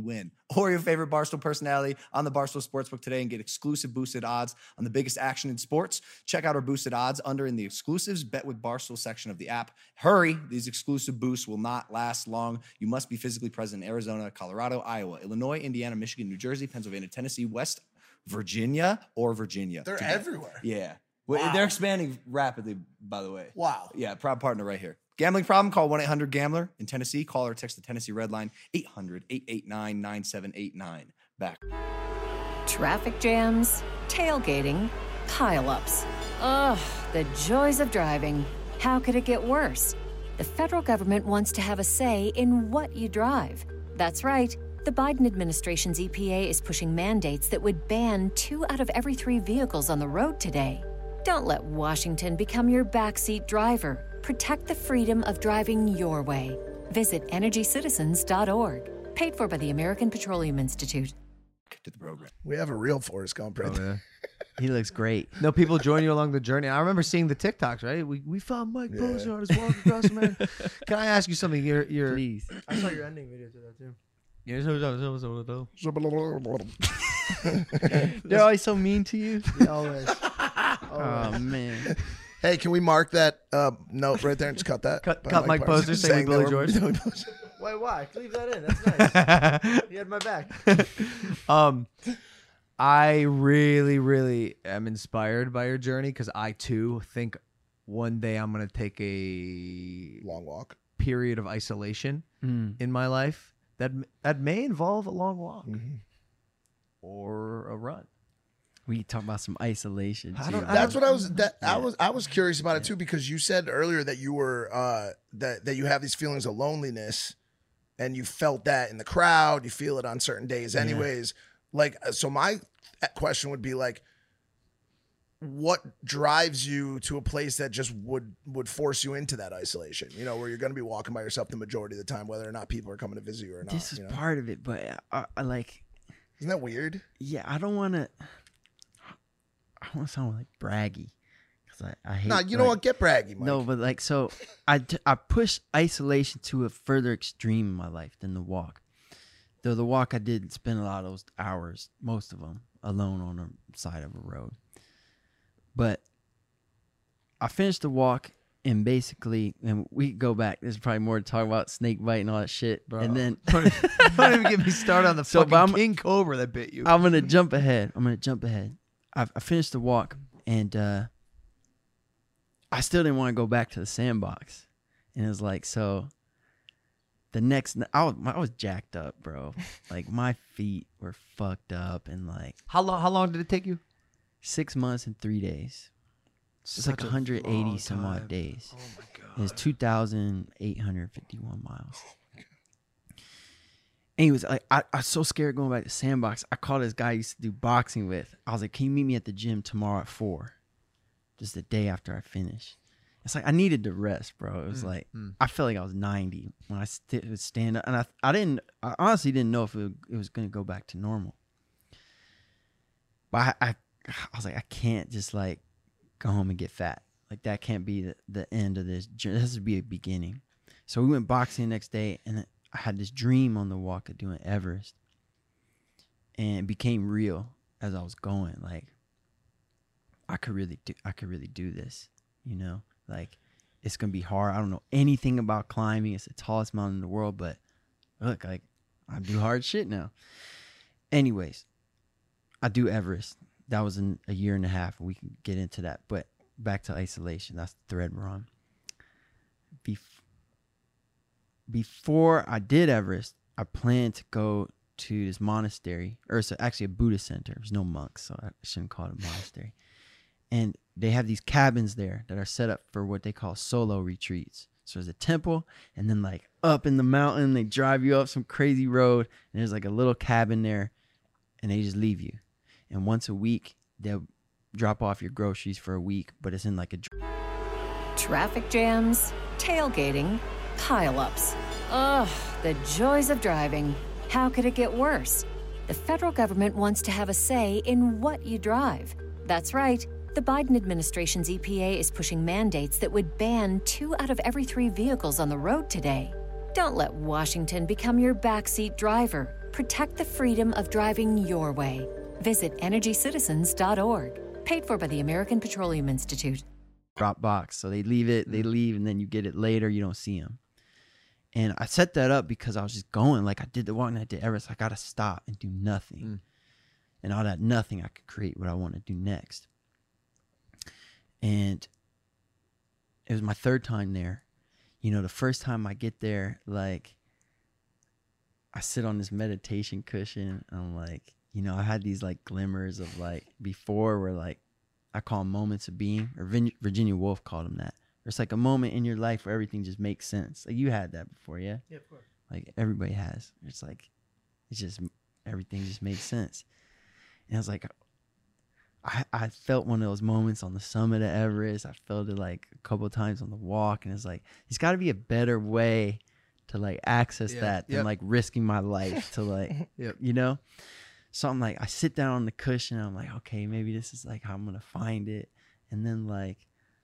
or your favorite Barstool personality on the Barstool Sportsbook today and get exclusive boosted odds on the biggest action in sports. Check out our boosted odds under in the exclusives Bet with Barstool section of the app. Hurry, these exclusive boosts will not last long. You must be physically present in Arizona, Colorado, Iowa, Illinois, Indiana, Michigan, New Jersey, Pennsylvania, Tennessee, West Virginia, or Virginia.
They're
today.
everywhere.
Yeah. Well,
Wow.
they're expanding rapidly, by the way.
Wow.
Yeah, proud partner right here. Gambling problem? Call one eight hundred gambler. In Tennessee, call or text the Tennessee Red Line, eight hundred, eight eight nine, nine seven eight nine. Back.
Traffic jams, tailgating, pileups. Ugh, the joys of driving. How could it get worse? The federal government wants to have a say in what you drive. That's right. The Biden administration's E P A is pushing mandates that would ban two out of every three vehicles on the road today. Don't let Washington become your backseat driver. Protect the freedom of driving your way. Visit energy citizens dot org. Paid for by the American Petroleum Institute.
To the program.
We have a real Forrest Gump right there.
He looks great.
No, people join you along the journey. I remember seeing the TikToks, right? We we found Mike
Yeah.
Posner on his walk across America. Can I ask you something? You're you're
Please.
I saw your ending video to that too.
you're so, so, so, so, so.
They're always so mean to you.
Always.
Oh man.
Hey, can we mark that uh, note right there and just cut that?
Cut-
By
cut Mike Posner saying Billy
that we're-
George.
Why? Why? Leave that in. That's nice. You had my back.
um, I really, really am inspired by your journey because I too think one day I'm gonna take a
Long walk.
period of isolation
Mm.
in my life that that may involve a long walk
Mm-hmm.
or a run.
We talk about some isolation
I
too.
don't- I
That's what I was. That I
Yeah.
was. I was curious about it too because you said earlier that you were uh, that that you have these feelings of loneliness, and you felt that in the crowd. You feel it on certain days, anyways. Like, so my question would be like, what drives you to a place that just would would force you into that isolation? You know, where you're going to be walking by yourself the majority of the time, whether or not people are coming to visit you or not.
This is
you know?
part of it, but I, I like.
Isn't that weird?
Yeah, I don't want to. I want to sound like braggy, because I, I hate.
Nah, you know
like-
what? Get braggy, Mike.
No, but like, so I, t- I push isolation to a further extreme in my life than the walk. Though the walk, I did spend a lot of those hours, most of them, alone on the side of a road. But I finished the walk, and basically, and we go back. There's probably more to talk about snake bite and all that shit.
Bro.
And then
Don't even get me started on the
So,
fucking
but I'm-
king cobra that bit you.
I'm gonna jump ahead. I'm gonna jump ahead. I, I finished the walk, and uh, I still didn't want to go back to the sandbox. And it was like, so the next, n- I was, I was jacked up, bro. Like my feet were fucked up, and like
How long? How long did it take you?
six months and three days. It's like
Such a
one hundred eighty
long
some
time.
odd days.
Oh my god.
It was two thousand eight hundred fifty-one miles. Anyways, I, I, I was so scared going back to sandbox. I called this guy I used to do boxing with. I was like, can you meet me at the gym tomorrow at four? Just the day after I finish. It's like I needed to rest, bro. It was like, I felt like I was ninety when I st- would stand up. And I I didn't, I honestly didn't know if it, would, it was going to go back to normal. But I, I, I was like, I can't just like go home and get fat. Like that can't be the, the end of this journey. This would be a beginning. So we went boxing the next day, and I had this dream on the walk of doing Everest, and it became real as I was going. Like I could really do, I could really do this, you know. Like it's gonna be hard. I don't know anything about climbing. It's the tallest mountain in the world, but look, like I do hard shit now. Anyways, I do Everest. That was in a year and a half, and we can get into that. But back to isolation. That's the thread we're on. Bef- before I did Everest, I planned to go to this monastery, or it's actually a Buddhist center. There's no monks, so I shouldn't call it a monastery. And they have these cabins there that are set up for what they call solo retreats. So there's a temple, and then like up in the mountain, they drive you up some crazy road, and there's like a little cabin there, and they just leave you. And once a week, they'll drop off your groceries for a week, but it's in like a dr-
Traffic jams, tailgating, pileups. Ugh, the joys of driving. How could it get worse? The federal government wants to have a say in what you drive. That's right. The Biden administration's E P A is pushing mandates that would ban two out of every three vehicles on the road today. Don't let Washington become your backseat driver. Protect the freedom of driving your way. Visit energy citizens dot org. Paid for by the American Petroleum Institute.
Drop box. So they leave it, they leave, and then you get it later. You don't see them. And I set that up because I was just going. Like I did the walk and I did Everest. I got to stop and do nothing. Mm. And all that nothing, I could create what I want to do next. And it was my third time there. You know, the first time I get there, like, I sit on this meditation cushion. And I'm like, you know, I had these like glimmers of like before where like, I call them moments of being, or Virginia Woolf called them that. There's like a moment in your life where everything just makes sense. Like you had that before, yeah?
Yeah, of course.
Like everybody has. It's like, it's just, everything just makes sense. And I was like, I, I felt one of those moments on the summit of Everest. I felt it like a couple of times on the walk. And it's like, there's got to be a better way to like access
yeah,
that than
yep.
like risking my life to like,
yep.
you know? So I'm like, I sit down on the cushion. And I'm like, okay, maybe this is like how I'm going to find it. And then like,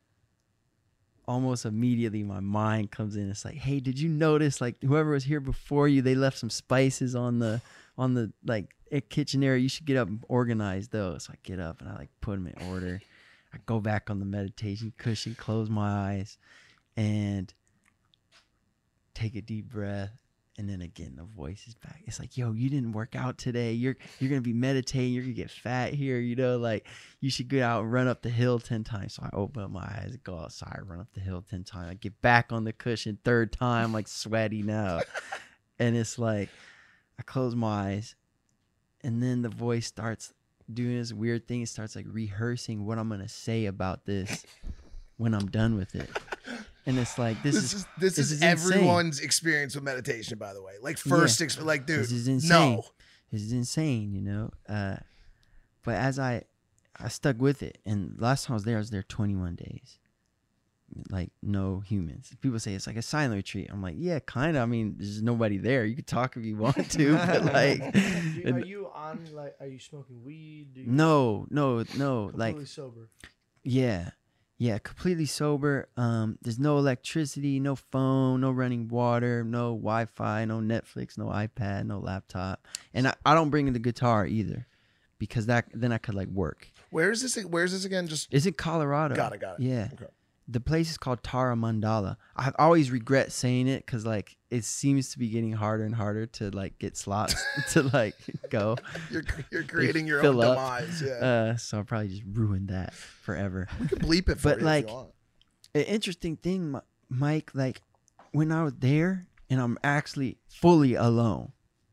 almost immediately my mind comes in. It's like, hey, did you notice like whoever was here before you, they left some spices on the, on the like kitchen area. You should get up and organize those. So I get up and I like put them in order. I go back on the meditation cushion, close my eyes and take a deep breath. And then again, the voice is back. It's like, yo, you didn't work out today. You're you're gonna be meditating. You're gonna get fat here. You know, like you should get out and run up the hill ten times. So I open up my eyes, go outside, run up the hill ten times. I get back on the cushion third time, like sweaty now. And it's like, I close my eyes, and then the voice starts doing this weird thing. It starts like rehearsing what I'm gonna say about this when I'm done with it. And it's like this,
this
is,
is this,
this
is,
is
everyone's experience with meditation, by the way. Like first,
Yeah.
exp- like dude,
This is insane.
no,
This is insane, you know. Uh, but as I, I stuck with it, and last time I was there, I was there twenty-one days, like no humans. People say it's like a silent retreat. I'm like, yeah, kind of. I mean, there's nobody there. You can talk if you want to, but like,
Do you- are you on like? Are you smoking weed? Do you
no, no, no,
completely
like,
sober.
yeah. Yeah, completely sober. Um, there's no electricity, no phone, no running water, no Wi-Fi, no Netflix, no iPad, no laptop, and I, I don't bring in the guitar either, because that then I could like work.
where is this? Where is this again? Just
Is it Colorado?
got it, got it.
Yeah,
Okay.
the place is called Tara Mandala. I always regret saying it because like it seems to be getting harder and harder to like get slots to like go.
You're you're creating your
fill
own
up.
demise. Yeah,
Uh, so I'll probably just ruin that forever.
we could bleep it for
but,
you
like,
if you want.
An interesting thing, Mi- Mike, like when I was there and I'm actually fully alone,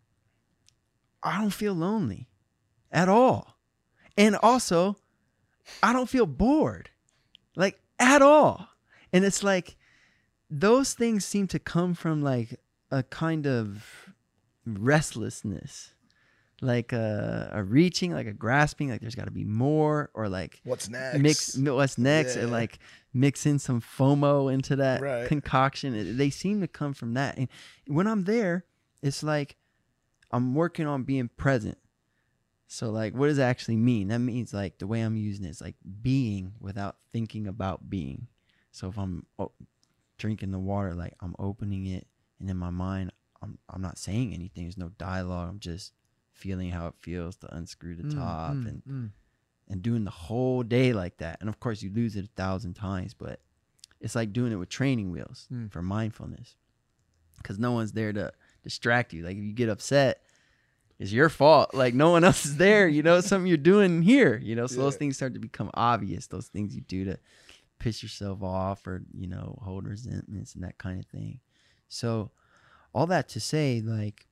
I don't feel lonely at all. And also, I don't feel bored, like at all. And it's like those things seem to come from like a kind of restlessness, like a, a reaching, like a grasping, like there's got to be more, or like
What's next?
mix what's next,
Yeah.
and like mix in some FOMO into that
Right.
concoction. It- they seem to come from that. And when I'm there, it's like I'm working on being present. So like, what does that actually mean? That means like the way I'm using it is like being without thinking about being. So if I'm oh, drinking the water, like I'm opening it, and in my mind, I'm I'm not saying anything. There's no dialogue. I'm just feeling how it feels to unscrew the top
Mm,
and
mm.
and doing the whole day like that. And of course, you lose it a thousand times, but it's like doing it with training wheels
Mm.
for mindfulness, because no one's there to distract you. Like if you get upset, it's your fault. Like no one else is there. You know, it's something you're doing here. You know, so those
Yeah.
things start to become obvious. Those things you do to piss yourself off, or you know, hold resentments and that kind of thing. So all that to say, like,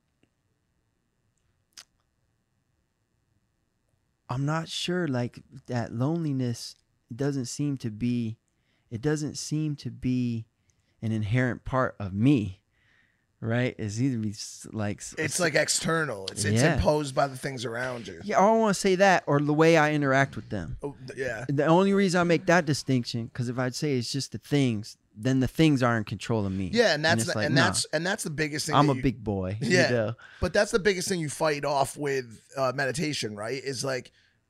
I'm not sure, like that loneliness doesn't seem to be, it doesn't seem to be an inherent part of me, right? It's either be s- like, s-
It's like external. It's it's
Yeah.
imposed by the things around you.
yeah, I don't want to say that, or the way I interact with them.
Oh, th- yeah.
The only reason I make that distinction, because if I'd say it's just the things, then the things are in control of me.
Yeah, and that's
it's
the,
like,
and
nah,
that's and that's the biggest thing.
I'm
that
a
you-
big boy.
Yeah.
You know?
But that's the biggest thing you fight off with uh, meditation, right? Is like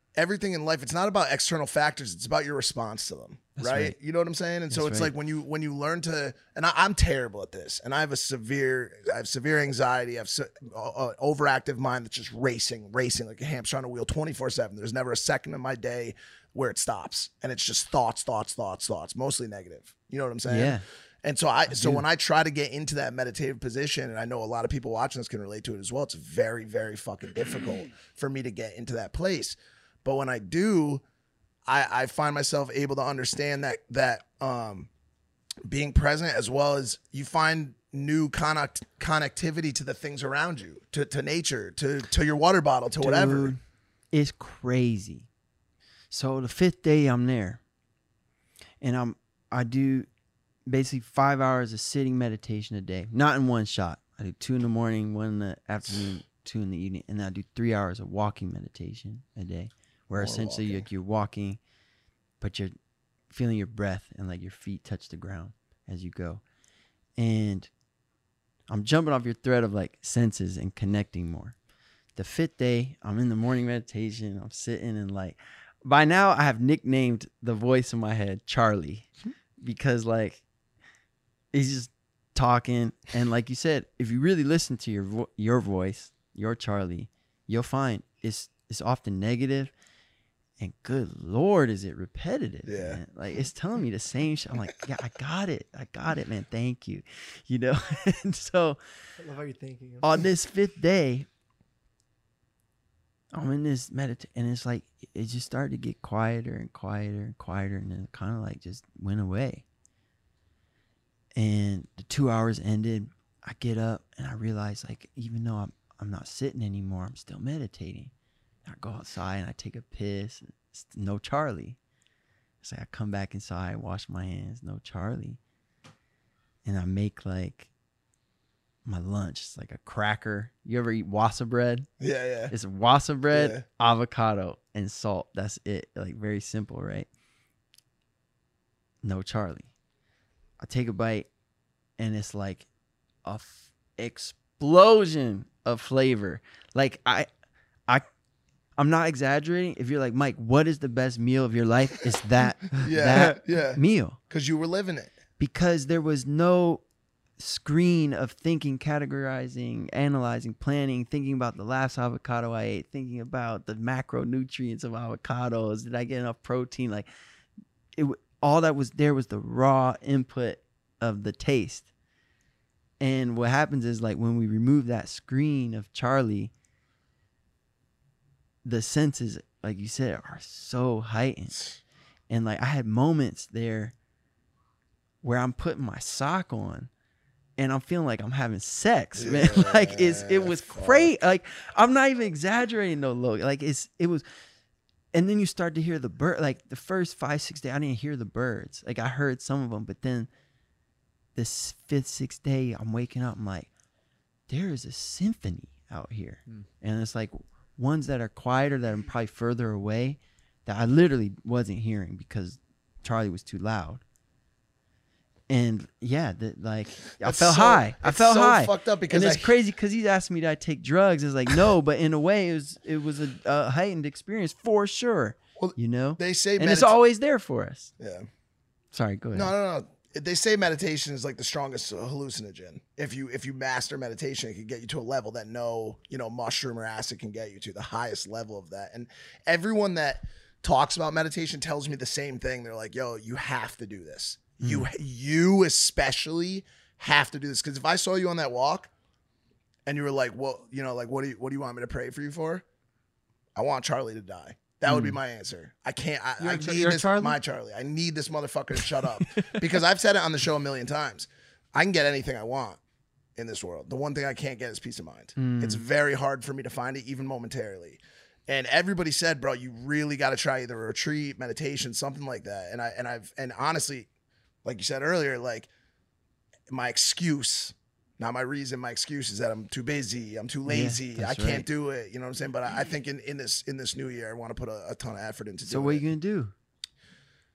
everything in life, it's not about external factors. It's about your response to them. Right?
right.
You know what I'm saying? And so
That's
it's
right.
like when you when you learn to, and I, I'm terrible at this, and I have a severe, I have severe anxiety. I have se- uh, overactive mind that's just racing, racing like a hamster on a wheel, twenty-four seven. There's never a second in my day where it stops, and it's just thoughts, thoughts, thoughts, thoughts, mostly negative. You know what I'm saying?
Yeah.
And so I,
I
so
do.
when I try to get into that meditative position, and I know a lot of people watching this can relate to it as well, it's very, very fucking difficult for me to get into that place. But when I do, I, I find myself able to understand that that um, being present, as well as you find new connect connectivity to the things around you, to, to nature, to to your water bottle, to whatever.
Dude, it's crazy. So the fifth day I'm there, and I'm I do basically five hours of sitting meditation a day, not in one shot. I do two in the morning, one in the afternoon, two in the evening, and then I do three hours of walking meditation a day, where
More
essentially
walking.
you're, you're walking, but you're feeling your breath and like your feet touch the ground as you go. And I'm jumping off your thread of like senses and connecting more. The fifth day, I'm in the morning meditation. I'm sitting and like, by now I have nicknamed the voice in my head Charlie, because like he's just talking. And like you said, if you really listen to your vo- your voice, your Charlie, you'll find it's it's often negative. And good Lord, is it repetitive?
Yeah.
Man? Like it's telling me the same shit. I'm like, yeah, I got it. I got it, man. Thank you. You know? And so
I love how you're thinking.
on this fifth day, I'm in this meditation, and it's like it just started to get quieter and quieter and quieter, and then it kind of like just went away. And the two hours ended. I get up and I realize, like, even though I'm I'm not sitting anymore, I'm still meditating. I go outside and I take a piss. It's no Charlie. It's like I come back inside, wash my hands, no Charlie. And I make like my lunch. It's like a cracker. You ever eat wassa bread?
Yeah, yeah.
It's wassa bread,
Yeah.
avocado, and salt. That's it. Like very simple, right? No Charlie. I take a bite, and it's like a f- explosion of flavor. Like I, I, I'm not exaggerating. If you're like, Mike, what is the best meal of your life? It's that
Yeah,
that
yeah.
meal,
Because you were living it.
because there was no screen of thinking, categorizing, analyzing, planning, thinking about the last avocado I ate, thinking about the macronutrients of avocados. Did I get enough protein? Like it, w- all that was there was the raw input of the taste. And what happens is, like, when we remove that screen of Charlie, the senses, like you said, are so heightened. And like I had moments there where I'm putting my sock on and I'm feeling like I'm having sex, man. Like it's it was
fuck.
great. Like I'm not even exaggerating though, Logan. Like it's it was, and then you start to hear the bird. Like the first five, six days, I didn't hear the birds. Like I heard some of them, but then this fifth, sixth day, I'm waking up. I'm like, there is a symphony out here, and it's like ones that are quieter, that I'm probably further away, that I literally wasn't hearing because Charlie was too loud. And yeah, that like I
That's
felt
so-
high. I
it's
felt
so
high.
fucked up because
and it's
I-
crazy because he's asked me, did I take drugs? It's like no, but in a way, it was it was a, a heightened experience for sure.
Well,
you know,
They say
and it's
medita-
always there for us.
Yeah.
Sorry, go ahead.
No, no, no. They say meditation is like the strongest hallucinogen. If you if you master meditation, it can get you to a level that no, you know, mushroom or acid can get you to, the highest level of that. And everyone that talks about meditation tells me the same thing. They're like, yo, you have to do this. You you especially have to do this. Because if I saw you on that walk and you were like, well, you know, like what do you what do you want me to pray for you for? I want Charlie to die. That would be my answer. I can't. I,
You're
I
a Char-
need
you're a
this,
Charlie?
my Charlie. I need this motherfucker to shut up because I've said it on the show a million times. I can get anything I want in this world. The one thing I can't get is peace of mind. It's very hard for me to find it, even momentarily. And everybody said, bro, you really got to try either a retreat, meditation, something like that. And I and I've and honestly, like you said earlier, like my excuse. Not my reason, my excuse is that I'm too busy, I'm too lazy, I
that's
can't
right.
do it. You know what I'm saying? But I, I think in, in this in this new year, I want to put a, a ton of effort into
So
doing
what are
it.
you gonna do?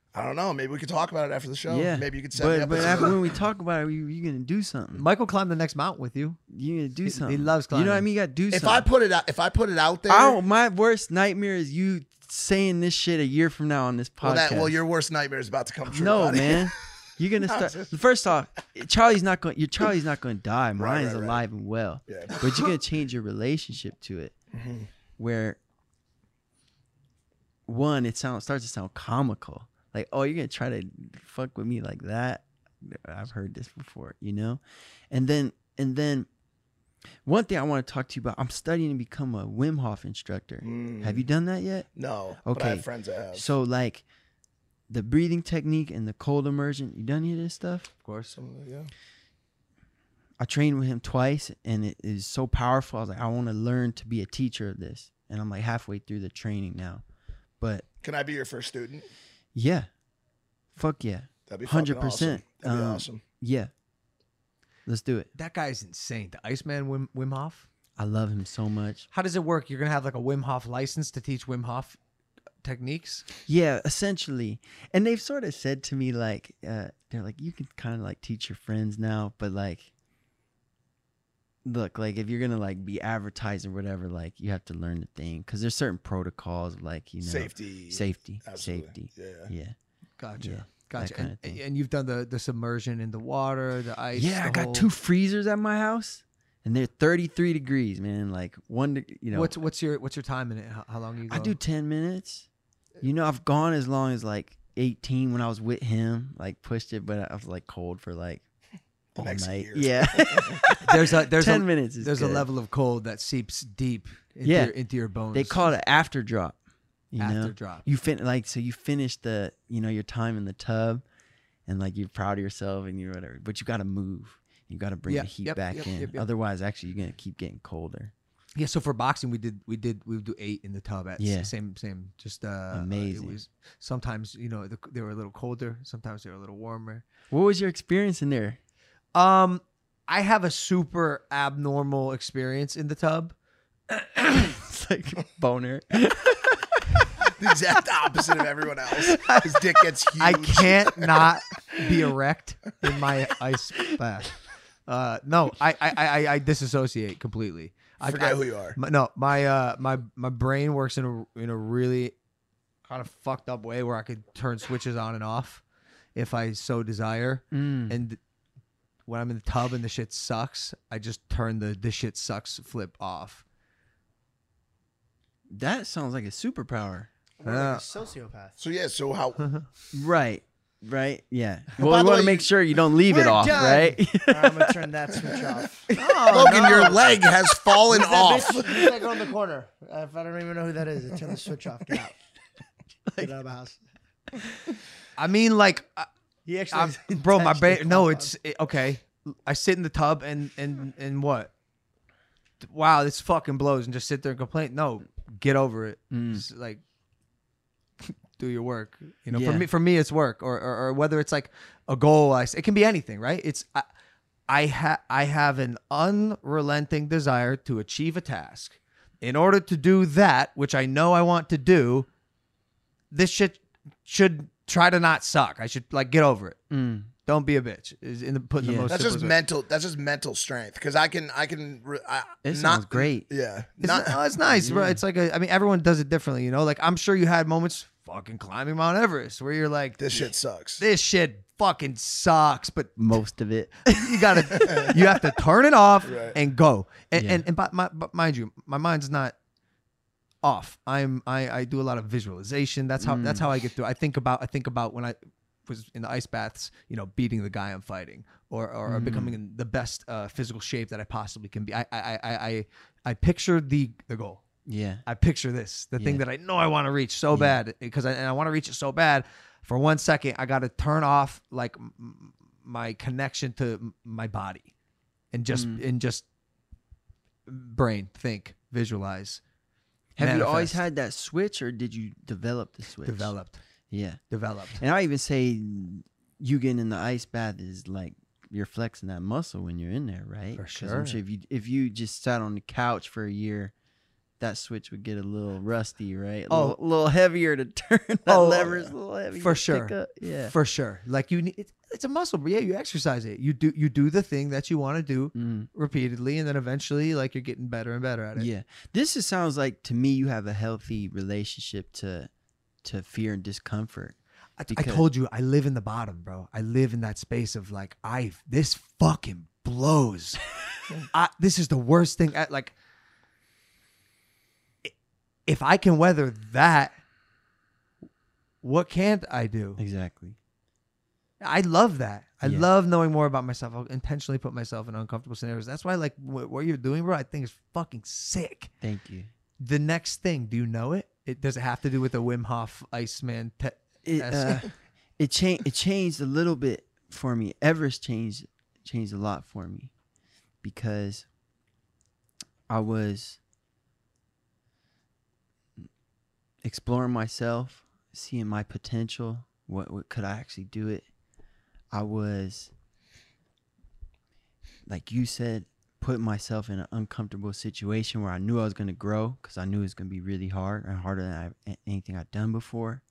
I don't know. Maybe we could talk about it after the show.
Yeah.
Maybe you could set me
But
up.
but
with
after,
some-
when we talk about it, you you gonna do something.
Michael climbed the next mountain with you.
You gonna do
He- he
something.
loves
You know what I
climbing.
mean? You gotta do
if
something.
I put it out, if I put it out there,
I don't, my worst nightmare is you saying this shit a year from now on this podcast.
well, that, well, your worst nightmare is about to come true.
no,
buddy.
man. You're gonna start. First off, Charlie's not going. Your Charlie's not going to die.
Right,
Mine's
right, right.
alive and well.
Yeah.
But you're gonna change your relationship to it,
Mm-hmm.
where one, it sounds starts to sound comical. Like, oh, you're gonna try to fuck with me like that. I've heard this before, you know. And then, and then, one thing I want to talk to you about. I'm studying to become a Wim Hof instructor.
Mm.
Have you done that yet?
No. But I
Okay.
have friends that have.
So like, the breathing technique and the cold immersion. You done any of this stuff?
Of course.
Some- yeah.
I trained with him twice, and it is so powerful. I was like, I want to learn to be a teacher of this, and I'm like halfway through the training now. But
Can I be your first student?
yeah, fuck yeah,
That'd be
hundred
fucking awesome.
percent.
That'd be
Um,
awesome.
Yeah, let's do it.
That guy's insane. The Iceman Wim, Wim Hof.
I love him so much.
How does it work? You're gonna have like a Wim Hof license to teach Wim Hof techniques.
Yeah, essentially. And they've sort of said to me like, uh, they're like, you can kind of like teach your friends now, but like, look, like if you're gonna like be advertised or whatever, like you have to learn the thing because there's certain protocols, like you know,
Safety.
safety,
Absolutely.
safety.
Yeah.
Yeah.
Gotcha.
Yeah,
Gotcha.
that kinda
And,
thing.
and you've done the the submersion in the water, the ice.
Yeah,
the
I got
whole-
two freezers at my house, and they're thirty-three degrees, man. Like one, de- you know,
What's what's your what's your time in it? How, how long you go?
I do ten minutes. You know, I've gone as long as like eighteen when I was with him, like pushed it, but I was like cold for like
The
all
next
night.
year.
Yeah,
There's a there's
ten
a,
minutes is
there's a
good.
level of cold that seeps deep into,
Yeah.
your, into your bones.
They call it an after drop. You know,
After drop.
You fin like so you finish the you know your time in the tub, and like you're proud of yourself and you're whatever, but you got to move. You got to bring
Yeah,
the heat
yep,
back
yep,
in.
yep, yep.
Otherwise, actually, you're gonna keep getting colder.
Yeah, so for boxing, we did we did we would do eight in the tub at
Yeah.
yeah. same same just uh
Amazing.
It was sometimes you know the, they were a little colder, sometimes they were a little warmer.
What was your experience in there?
Um, I have a super abnormal experience in the tub.
It's like boner.
The exact opposite of everyone else. His dick gets huge.
I can't not be erect in my ice bath. Uh, no, I I, I I disassociate completely. I
Forget
I,
who you are.
My, no, my uh my my brain works in a in a really kind of fucked up way where I could turn switches on and off if I so desire.
Mm.
And when I'm in the tub and the shit sucks, I just turn the the shit sucks flip off.
That sounds like a superpower.
We're like
Uh,
a sociopath.
So yeah. So how?
Right. Right. Yeah.
By
Well,
the
we want
way,
to make
you-
sure you don't leave it
We're
off,
done.
right?
All right, I'm gonna turn that switch off.
Logan, your leg has fallen
That
off.
bitch, who's that girl in the corner? Uh, if I don't even know who that is, turn the switch off. Get out. Get out of the house.
I mean, like, uh,
He actually,
I'm, bro, my
intentionally
brain. No,
called
it's it, okay. I sit in the tub and and and what? Wow, this fucking blows, and just sit there and complain. No, get over it.
Mm.
Just, like, do your work. You know,
Yeah.
for me, for me, it's work, or or, or whether it's like a goal. I s- it can be anything, right? It's I, I have I have an unrelenting desire to achieve a task. In order to do that, which I know I want to do, this shit should try to not suck. I should like get over it.
Mm.
Don't be a bitch. Is in the putting
Yeah.
the most.
That's just
simplest way.
mental. That's just mental strength. Because I can, I can. re- I,
It
not,
sounds great.
Yeah.
It's,
Not,
no, it's nice, bro. It's like a, I mean, everyone does it differently, you know. Like I'm sure you had moments fucking climbing Mount Everest where you're like,
this shit sucks.
this shit fucking sucks, but
Most of it.
you gotta, you have to turn it off
Right.
and go. And
Yeah.
and and but, my, but mind you, my mind's not off. I'm I I do a lot of visualization. That's how that's
Mm.
how I get through. I think about I think about when I was in the ice baths, you know, beating the guy I'm fighting, or or, or
Mm.
becoming in the best uh, physical shape that I possibly can be. I I I I I picture the the goal.
Yeah.
I picture this, the thing
Yeah.
that I know I want to reach so
Yeah.
bad because I, and I want to reach it so bad. For one second, I got to turn off like m- my connection to m- my body, and just
Mm.
and just brain think, visualize.
Have you always
manifest.
had that switch, or did you develop the switch?
developed,
Yeah.
developed?
And I even say you getting in the ice bath is like you're flexing that muscle when you're in there, right?
For
'Cause I'm
sure.
if you if you just sat on the couch for a year, that switch would get a little rusty, right? A
Oh.
little, little heavier to turn. That
Oh,
lever's a little heavy
for
to
sure.
pick up. Yeah.
For sure. Like you need, it's, it's a muscle, but yeah, you exercise it. You do, you do the thing that you want to do
Mm.
repeatedly, and then eventually, like you're getting better and better at it.
Yeah. This just sounds like to me you have a healthy relationship to to fear and discomfort.
I, I
Because-
told you, I live in the bottom, bro. I live in that space of like, I this fucking blows. I, this is the worst thing. I, like, i- if I can weather that, what can't I do?
Exactly.
I love that. I
Yeah.
love knowing more about myself. I'll intentionally put myself in uncomfortable scenarios. That's why, like, wh- what you're doing, bro, I think is fucking sick.
Thank you.
The next thing, do you know it? It does it have to do with the Wim Hof Iceman? Te-
It
esque?
uh, it changed it changed a little bit for me. Everest changed changed a lot for me because I was exploring myself, seeing my potential. What what could I actually do it? I was, like you said, putting myself in an uncomfortable situation where I knew I was going to grow because I knew it was going to be really hard and harder than I, anything I'd done before.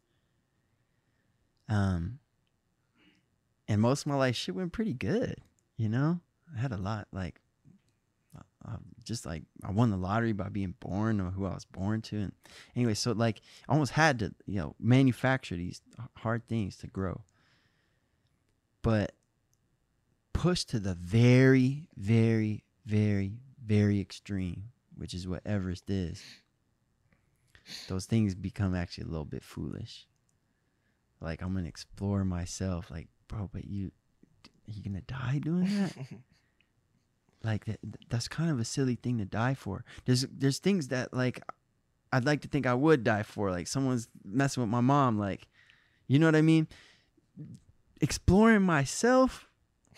Um, and most of my life, shit went pretty good. You know, I had a lot, like, uh, just like I won the lottery by being born or who I was born to. And anyway, so like I almost had to, you know, manufacture these hard things to grow. But pushed to the very, very, very, very extreme, which is what Everest is, those things become actually a little bit foolish. Like, I'm going to explore myself. Like, bro, but you, are you going to die doing that? Like, that, that's kind of a silly thing to die for. There's there's things that, like, I'd like to think I would die for. Like, someone's messing with my mom. Like, you know what I mean? Exploring myself,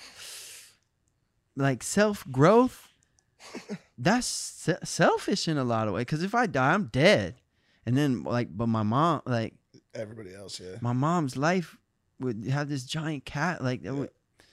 like self-growth, that's se- selfish in a lot of ways. Because if I die, I'm dead. And then, like, but my mom, like,
Everybody else, yeah.
my mom's life would have this giant cat. Like, that
Yeah.
would.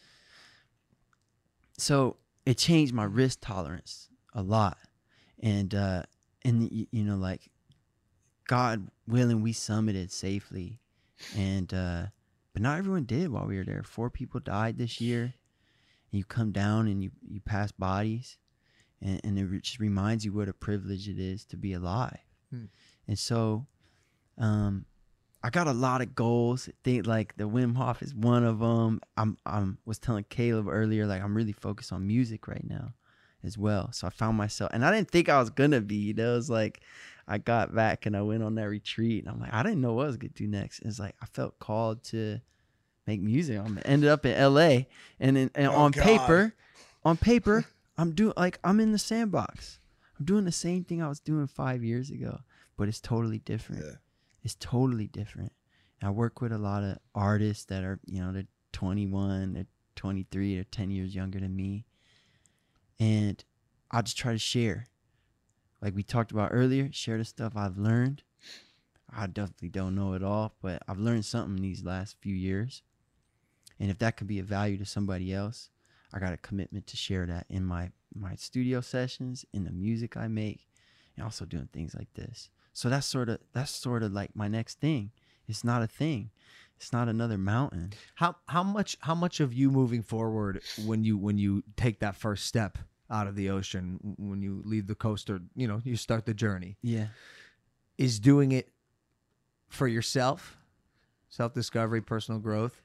So it changed my risk tolerance a lot. And, uh, and y- you know, like, God willing, we summited safely. And, uh, but not everyone did while we were there. Four people died this year. And you come down and you, you pass bodies. And, and it just reminds you what a privilege it is to be alive.
Hmm.
And so um, I got a lot of goals. I think like the Wim Hof is one of them. I'm I'm was telling Caleb earlier, like I'm really focused on music right now as well. So I found myself, and I didn't think I was gonna be, you know, it was like I got back and I went on that retreat and I'm like, I didn't know what I was gonna do next. It's like I felt called to make music. I ended up in L A and, in, and
Oh,
on
God.
paper, on paper, I'm doing like I'm in the sandbox. I'm doing the same thing I was doing five years ago, but it's totally different.
Yeah.
It's totally different. And I work with a lot of artists that are, you know, they're twenty-one, they're twenty-three, they're ten years younger than me. And I just try to share. Like we talked about earlier, share the stuff I've learned. I definitely don't know it all, but I've learned something these last few years. And if that could be of value to somebody else, I got a commitment to share that in my, my studio sessions, in the music I make, and also doing things like this. So that's sort of that's sort of like my next thing. It's not a thing. It's not another mountain.
How how much how much of you moving forward when you when you take that first step out of the ocean, when you leave the coast, or you know you start the journey,
Yeah.
is doing it for yourself, self-discovery, personal growth,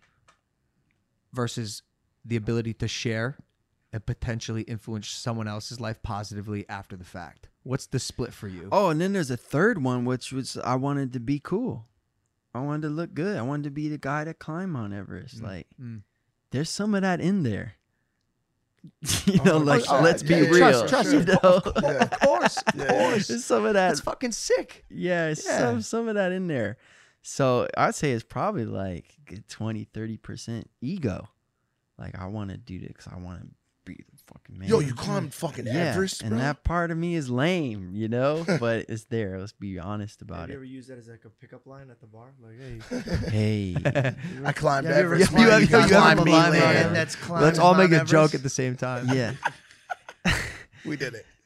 versus the ability to share and potentially influence someone else's life positively after the fact? What's the split for you?
Oh, and then there's a third one, which was I wanted to be cool. I wanted to look good. I wanted to be the guy that climbed Mount Everest.
Mm,
Like,
mm.
there's some of that in there. you know, like
oh,
let's
yeah,
be
yeah,
real.
trust- trust
you
it.
know?
Yeah.
Of course, of
Yeah.
course.
There's some of that.
That's fucking sick.
Yeah, it's
Yeah.
some some of that in there. So I'd say it's probably like twenty, thirty percent ego. Like I want to do this because I want to be the fucking man.
Yo, you climbed fucking
yeah,
Everest,
and
bro?
that part of me is lame, you know, but it's there. Let's be honest about
Have you
it.
ever used that as like a pickup line at the bar? Like, hey,
Hey,
I climbed
Have you ever
Everest.
climbed-
man.
you
can
ever
climb
climbed
me,
a line
man.
man that's climbed
Let's all
Mount
make a joke
Everest?
at the same time.
yeah.
We did it.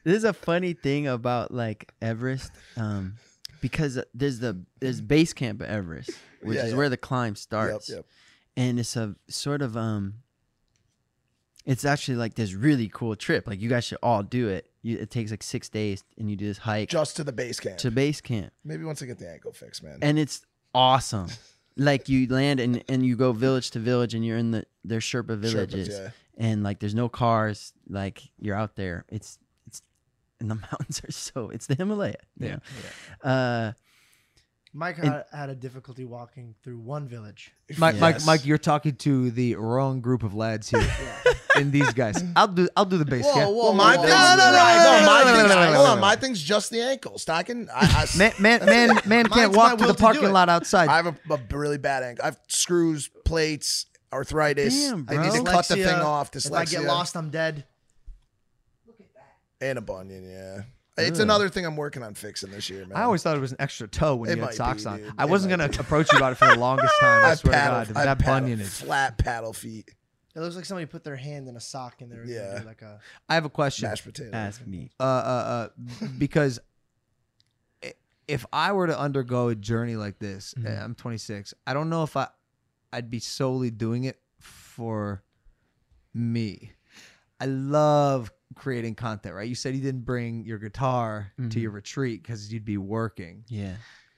There's a funny thing about like Everest, um, because there's the there's base camp at Everest, which
Yeah,
is
yeah.
where the climb starts,
Yep, yep.
and it's a sort of um. It's actually like this really cool trip. Like you guys should all do it. You, it takes like six days, and you do this hike
Just to the base camp.
to base camp,
Maybe once I get the ankle fixed, man.
and it's awesome. Like you land and, and you go village to village, and you're in the their Sherpa villages,
yeah.
and like there's no cars. Like you're out there. It's it's and the mountains are so. It's the Himalaya. you
Yeah.
know? Uh,
Mike had, had a difficulty walking through one village.
Mike, Mike,
Yes.
Mike, you're talking to the wrong group of lads here. And these guys, I'll do, I'll do the base camp.
Well, my
whoa,
thing's
whoa,
no,
whoa,
no,
whoa,
no, my
no, no,
thing's
no, no, no,
hold
no,
on,
no.
my thing's just the ankle. Stocking. I, I,
Man, man, man, man can't
Mine's
walk
my
to
will
the
to
parking
do it.
lot outside.
I have a, a really bad ankle. I have screws, plates, arthritis.
Damn,
I need to
bro.
cut the
Dyslexia.
thing off.
If I get
Dyslexia.
lost, I'm dead.
And a bunion, yeah. It's
Ugh.
another thing I'm working on fixing this year, man.
I always thought it was an extra toe when
It
you
might
had socks
be,
on.
dude.
I
It
wasn't
might
gonna
be.
approach you about it for the longest time. I
have
swear
paddle,
to God,
I have
that
paddle,
bunion is.
flat paddle feet.
It looks like somebody put their hand in a sock and they were gonna
Yeah.
do like a.
I have a question.
Mashed potato.
ask me.
Uh, uh, uh, because i- if I were to undergo a journey like this, uh, I'm twenty-six. I don't know if I, I'd be solely doing it for me. I love creating content, right? You said you didn't bring your guitar to your retreat because you'd be working.
Yeah.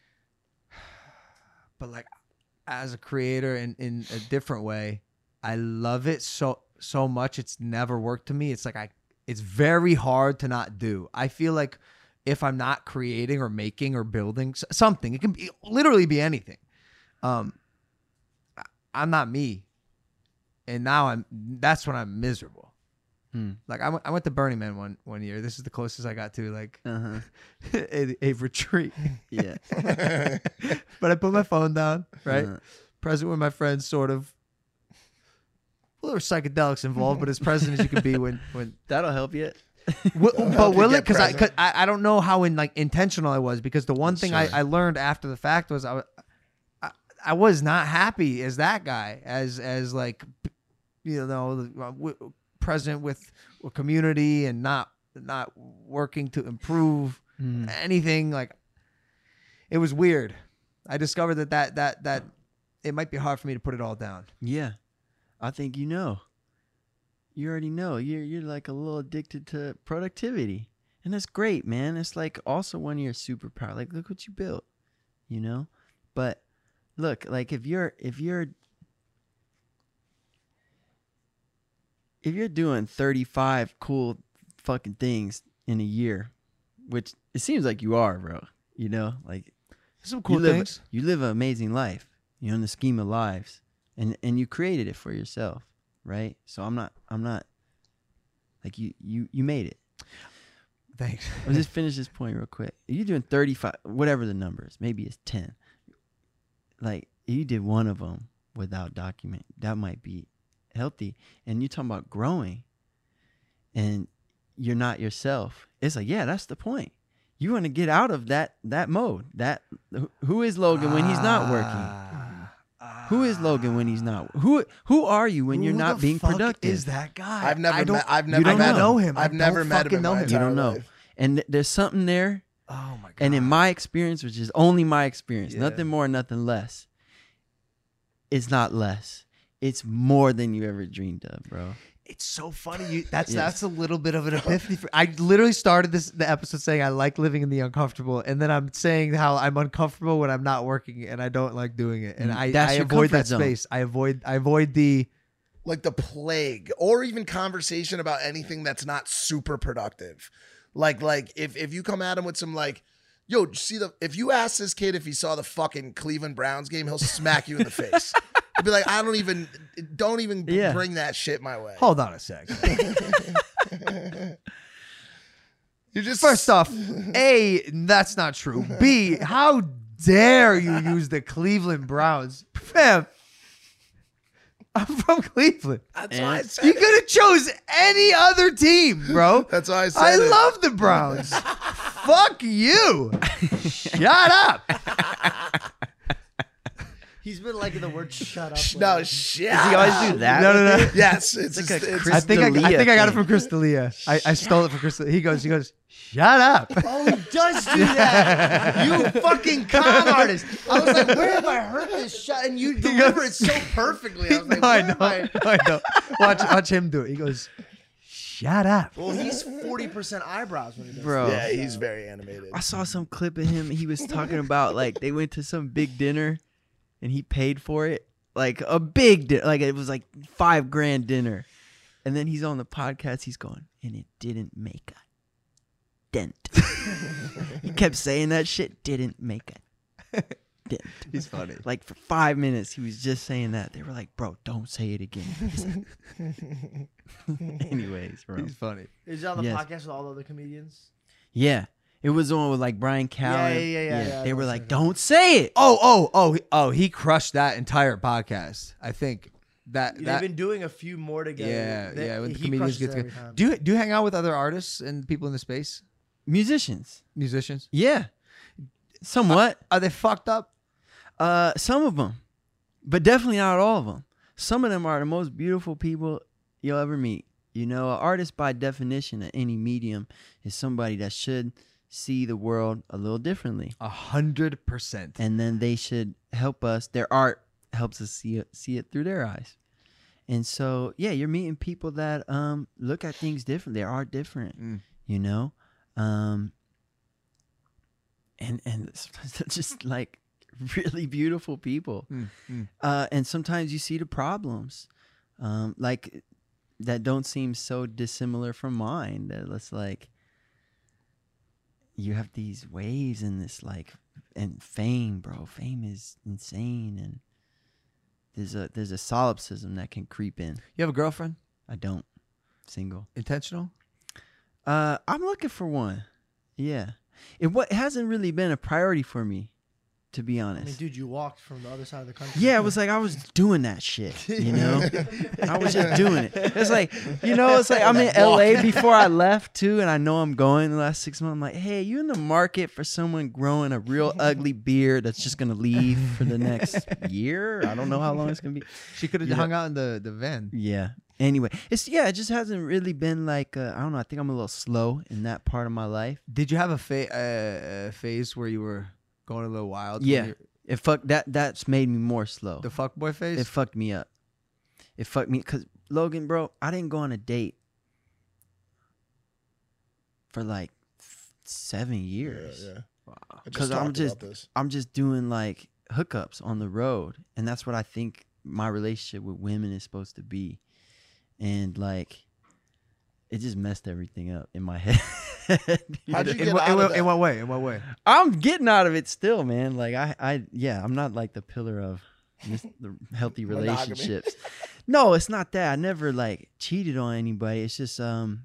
But like, as a creator in, in a different way, I love it so so much. It's never worked to me. It's like I it's very hard to not do. I feel like if I'm not creating or making or building s- something, it can be literally be anything. Um I- I'm not me. And now I'm that's when I'm miserable.
Hmm.
Like I went, I went to Burning Man one one year. This is the closest I got to like
Uh huh.
a, a retreat.
Yeah.
But I put my phone down, right?
Uh-huh.
Present with my friends, sort of. Well, there were psychedelics involved, but as present as you can be when, when.
That'll help you.
Will,
help
but
you
will it?
get
Because I,
present.
'cause I, I don't know how in like intentional I was. Because the one thing
Sure.
I, I learned after the fact was I, wa- I, I was not happy as that guy, as as like, you know, w- present with a community and not not working to improve
Mm.
anything. Like, it was weird. I discovered that that that that it might be hard for me to put it all down.
Yeah. I think you know. You already know. You're you're like a little addicted to productivity. And that's great, man. It's like also one of your superpower. Like look what you built. You know? But look, like if you're if you're if you're doing thirty-five cool fucking things in a year, which it seems like you are, bro. You know? Like
Some cool
you live,
things.
You live an amazing life. You're in the scheme of lives, and and you created it for yourself, right? So I'm not, I'm not, like you, you, you made it.
Thanks.
I'll just finish this point real quick. If you're doing thirty-five, whatever the number is, maybe it's ten. Like if you did one of them without document, that might be healthy. And you're talking about growing, and you're not yourself. It's like, yeah, that's the point. You want to get out of that that mode. That who is Logan when he's not working? Who is Logan when he's not? Who who are you when you're
Who
not
the
being
fuck
productive?
Is that guy?
I've never
I don't-
met. I've
you
never
don't
met
know
him.
I
I've never
don't
met him
fucking
in
know
my
him.
You
entire
don't know.
life.
And th- there's something there.
Oh my god.
And in my experience, which is only my experience,
Yeah.
nothing more, nothing less. It's not less. It's more than you ever dreamed of, bro.
It's so funny. You, that's
Yes.
that's a little bit of an epiphany. For, I literally started this the episode saying I like living in the uncomfortable, and then I'm saying how I'm uncomfortable when I'm not working and I don't like doing it, and
Mm,
I,
that's
I
your
avoid
comfort
that
zone.
space. I avoid I avoid the
Like the plague, or even conversation about anything that's not super productive. Like, like if if you come at him with some like, yo, did you see the? If you ask this kid if he saw the fucking Cleveland Browns game, he'll smack you in the face. He'll be like, I don't even, don't even
Yeah.
bring that shit my way.
hold on a sec.
You just
First off, A, that's not true. B, how dare you use the Cleveland Browns, fam? I'm from Cleveland.
That's why I said
You
it.
could have chose any other team, bro.
That's why I said
I
it.
love the Browns. Fuck you. Shut up.
He's been liking the word "shut up."
No,
lately.
shit.
Does he always do that?
No, no, no.
Yes, it's,
It's
it's,
like a
it's-
Chris
I think I, I
D'Elia
think I got it
thing.
from Chris D'Elia. I, I stole it from Chris. D'Elia. He goes, he goes, shut up.
Oh, he does do that. You fucking con artist. I was like, where have I heard this shot? And you deliver it so perfectly. I was like,
no, I
where
know.
have I?
No, I know. Watch, watch him do it. He goes, shut up.
Well, he's forty percent eyebrows when he does
Bro.
yeah, he's very animated.
I saw some clip of him. He was talking about like they went to some big dinner, and he paid for it, like a big dinner, like it was like five grand dinner, and then he's on the podcast. He's going, and it didn't make a dent. He kept saying that shit didn't make a dent.
He's funny.
Like for five minutes, he was just saying that. They were like, "Bro, don't say it again." He's like- Anyways, bro.
He's funny.
Is he on the
Yes.
podcast with all the other comedians?
Yeah, it was the one with like Brian Callen.
yeah, yeah, yeah, yeah,
They
I
were
know
like,
what
"Don't say it."
Oh, oh, oh, he- oh! He crushed that entire podcast. I think that
They've
that.
been doing a few more together.
Yeah,
They-
yeah. When the
he
comedians
crushes
get
it every
together.
time.
Do you do you hang out with other artists and people in the space?
Musicians.
Musicians?
Yeah, somewhat.
Are they fucked up?
Uh, some of them, but definitely not all of them. Some of them are the most beautiful people you'll ever meet. You know, an artist by definition at any medium is somebody that should see the world a little differently,
A hundred percent.
and then they should help us. Their art helps us see it, see it through their eyes. And so, yeah, you're meeting people that um look at things different. They are different,
Mm.
you know, um, and and they're just like really beautiful people.
Mm, mm.
Uh, and sometimes you see the problems, um, like that don't seem so dissimilar from mine. That it's like you have these waves and this like and fame, bro. Fame is insane, and there's a there's a solipsism that can creep in.
You have a girlfriend?
I don't. Single.
Intentional?
Uh, I'm looking for one. Yeah, it what hasn't really been a priority for me, to be honest.
I mean, dude, you walked from the other side of the country.
Yeah, it was like I was doing that shit, you know? I was just doing it. It's like, you know, it's like I'm in L A before I left too, and I know I'm going the last six months. I'm like, hey, you in the market for someone growing a real ugly beard that's just gonna leave for the next year? I don't know how long it's gonna be.
She could have
Yeah.
hung out in the, the van.
Yeah. Anyway, it's yeah, it just hasn't really been like uh, I don't know. I think I'm a little slow in that part of my life.
Did you have a fa- uh, uh, phase where you were going a little wild? when
Yeah.
you're-
It fuck that that's made me more slow.
The fuckboy phase?
It fucked me up. It fucked me because Logan, bro, I didn't go on a date for like f- seven
Yeah,
years.
yeah. I just
Because I'm
talked
just
about this.
I'm just doing like hookups on the road, and that's what I think my relationship with women is supposed to be. And like, it just messed everything up in my head.
How'd you
in,
get
what,
out
in,
of
what,
that?
in what way? In what way?
I'm getting out of it still, man. Like I, I, yeah, I'm not like the pillar of mis- the healthy
Monogamy.
relationships. No, it's not that. I never like cheated on anybody. It's just um,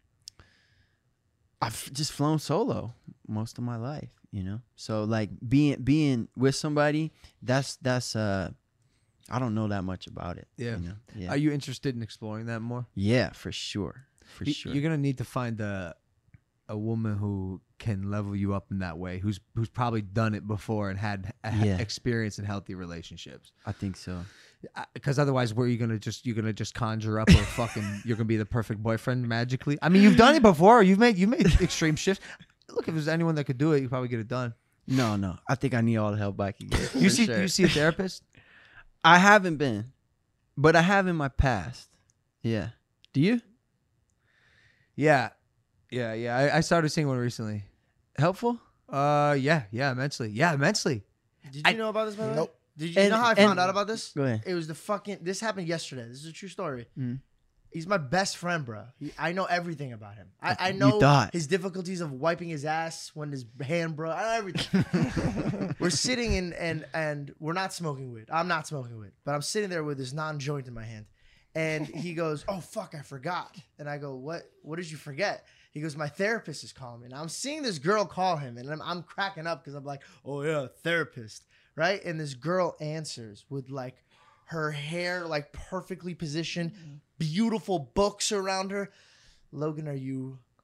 I've just flown solo most of my life, you know. So like being being with somebody, that's that's uh, I don't know that much about it.
Yeah.
you know? yeah,
Are you interested in exploring that more?
yeah, for sure, for
Y-
sure.
You're gonna need to find a a woman who can level you up in that way, who's who's probably done it before and had a,
Yeah.
experience in healthy relationships.
I think so.
Because otherwise, where are you gonna just you're gonna just conjure up a fucking you're gonna be the perfect boyfriend magically? I mean, you've done it before. You've made you've made extreme shifts. Look, if there's anyone that could do it, you probably get it done.
No, no, I think I need all the help I can get.
You
for
see,
sure.
you see a therapist.
I haven't been, but I have in my past. Yeah. Do you?
Yeah, yeah, yeah. I, I started seeing one recently.
Helpful?
Uh, yeah, yeah, immensely. Yeah, immensely.
Did you
I-
know about this, by the way?
Nope.
Did you
And-
know how I
and-
found out about this?
Go ahead.
It was the fucking. This happened yesterday. This is a true story.
Mm.
He's my best friend, bro. He, I know everything about him. I, I know
thought.
his difficulties of wiping his ass when his hand broke. I know everything. We're sitting in and and we're not smoking weed. I'm not smoking weed, but I'm sitting there with this non-joint in my hand, and he goes, "Oh fuck, I forgot." And I go, "What? What did you forget?" He goes, "My therapist is calling me." And I'm seeing this girl call him, and I'm, I'm cracking up because I'm like, "Oh yeah, therapist." Right? And this girl answers with like her hair like perfectly positioned, beautiful books around her. Logan, are you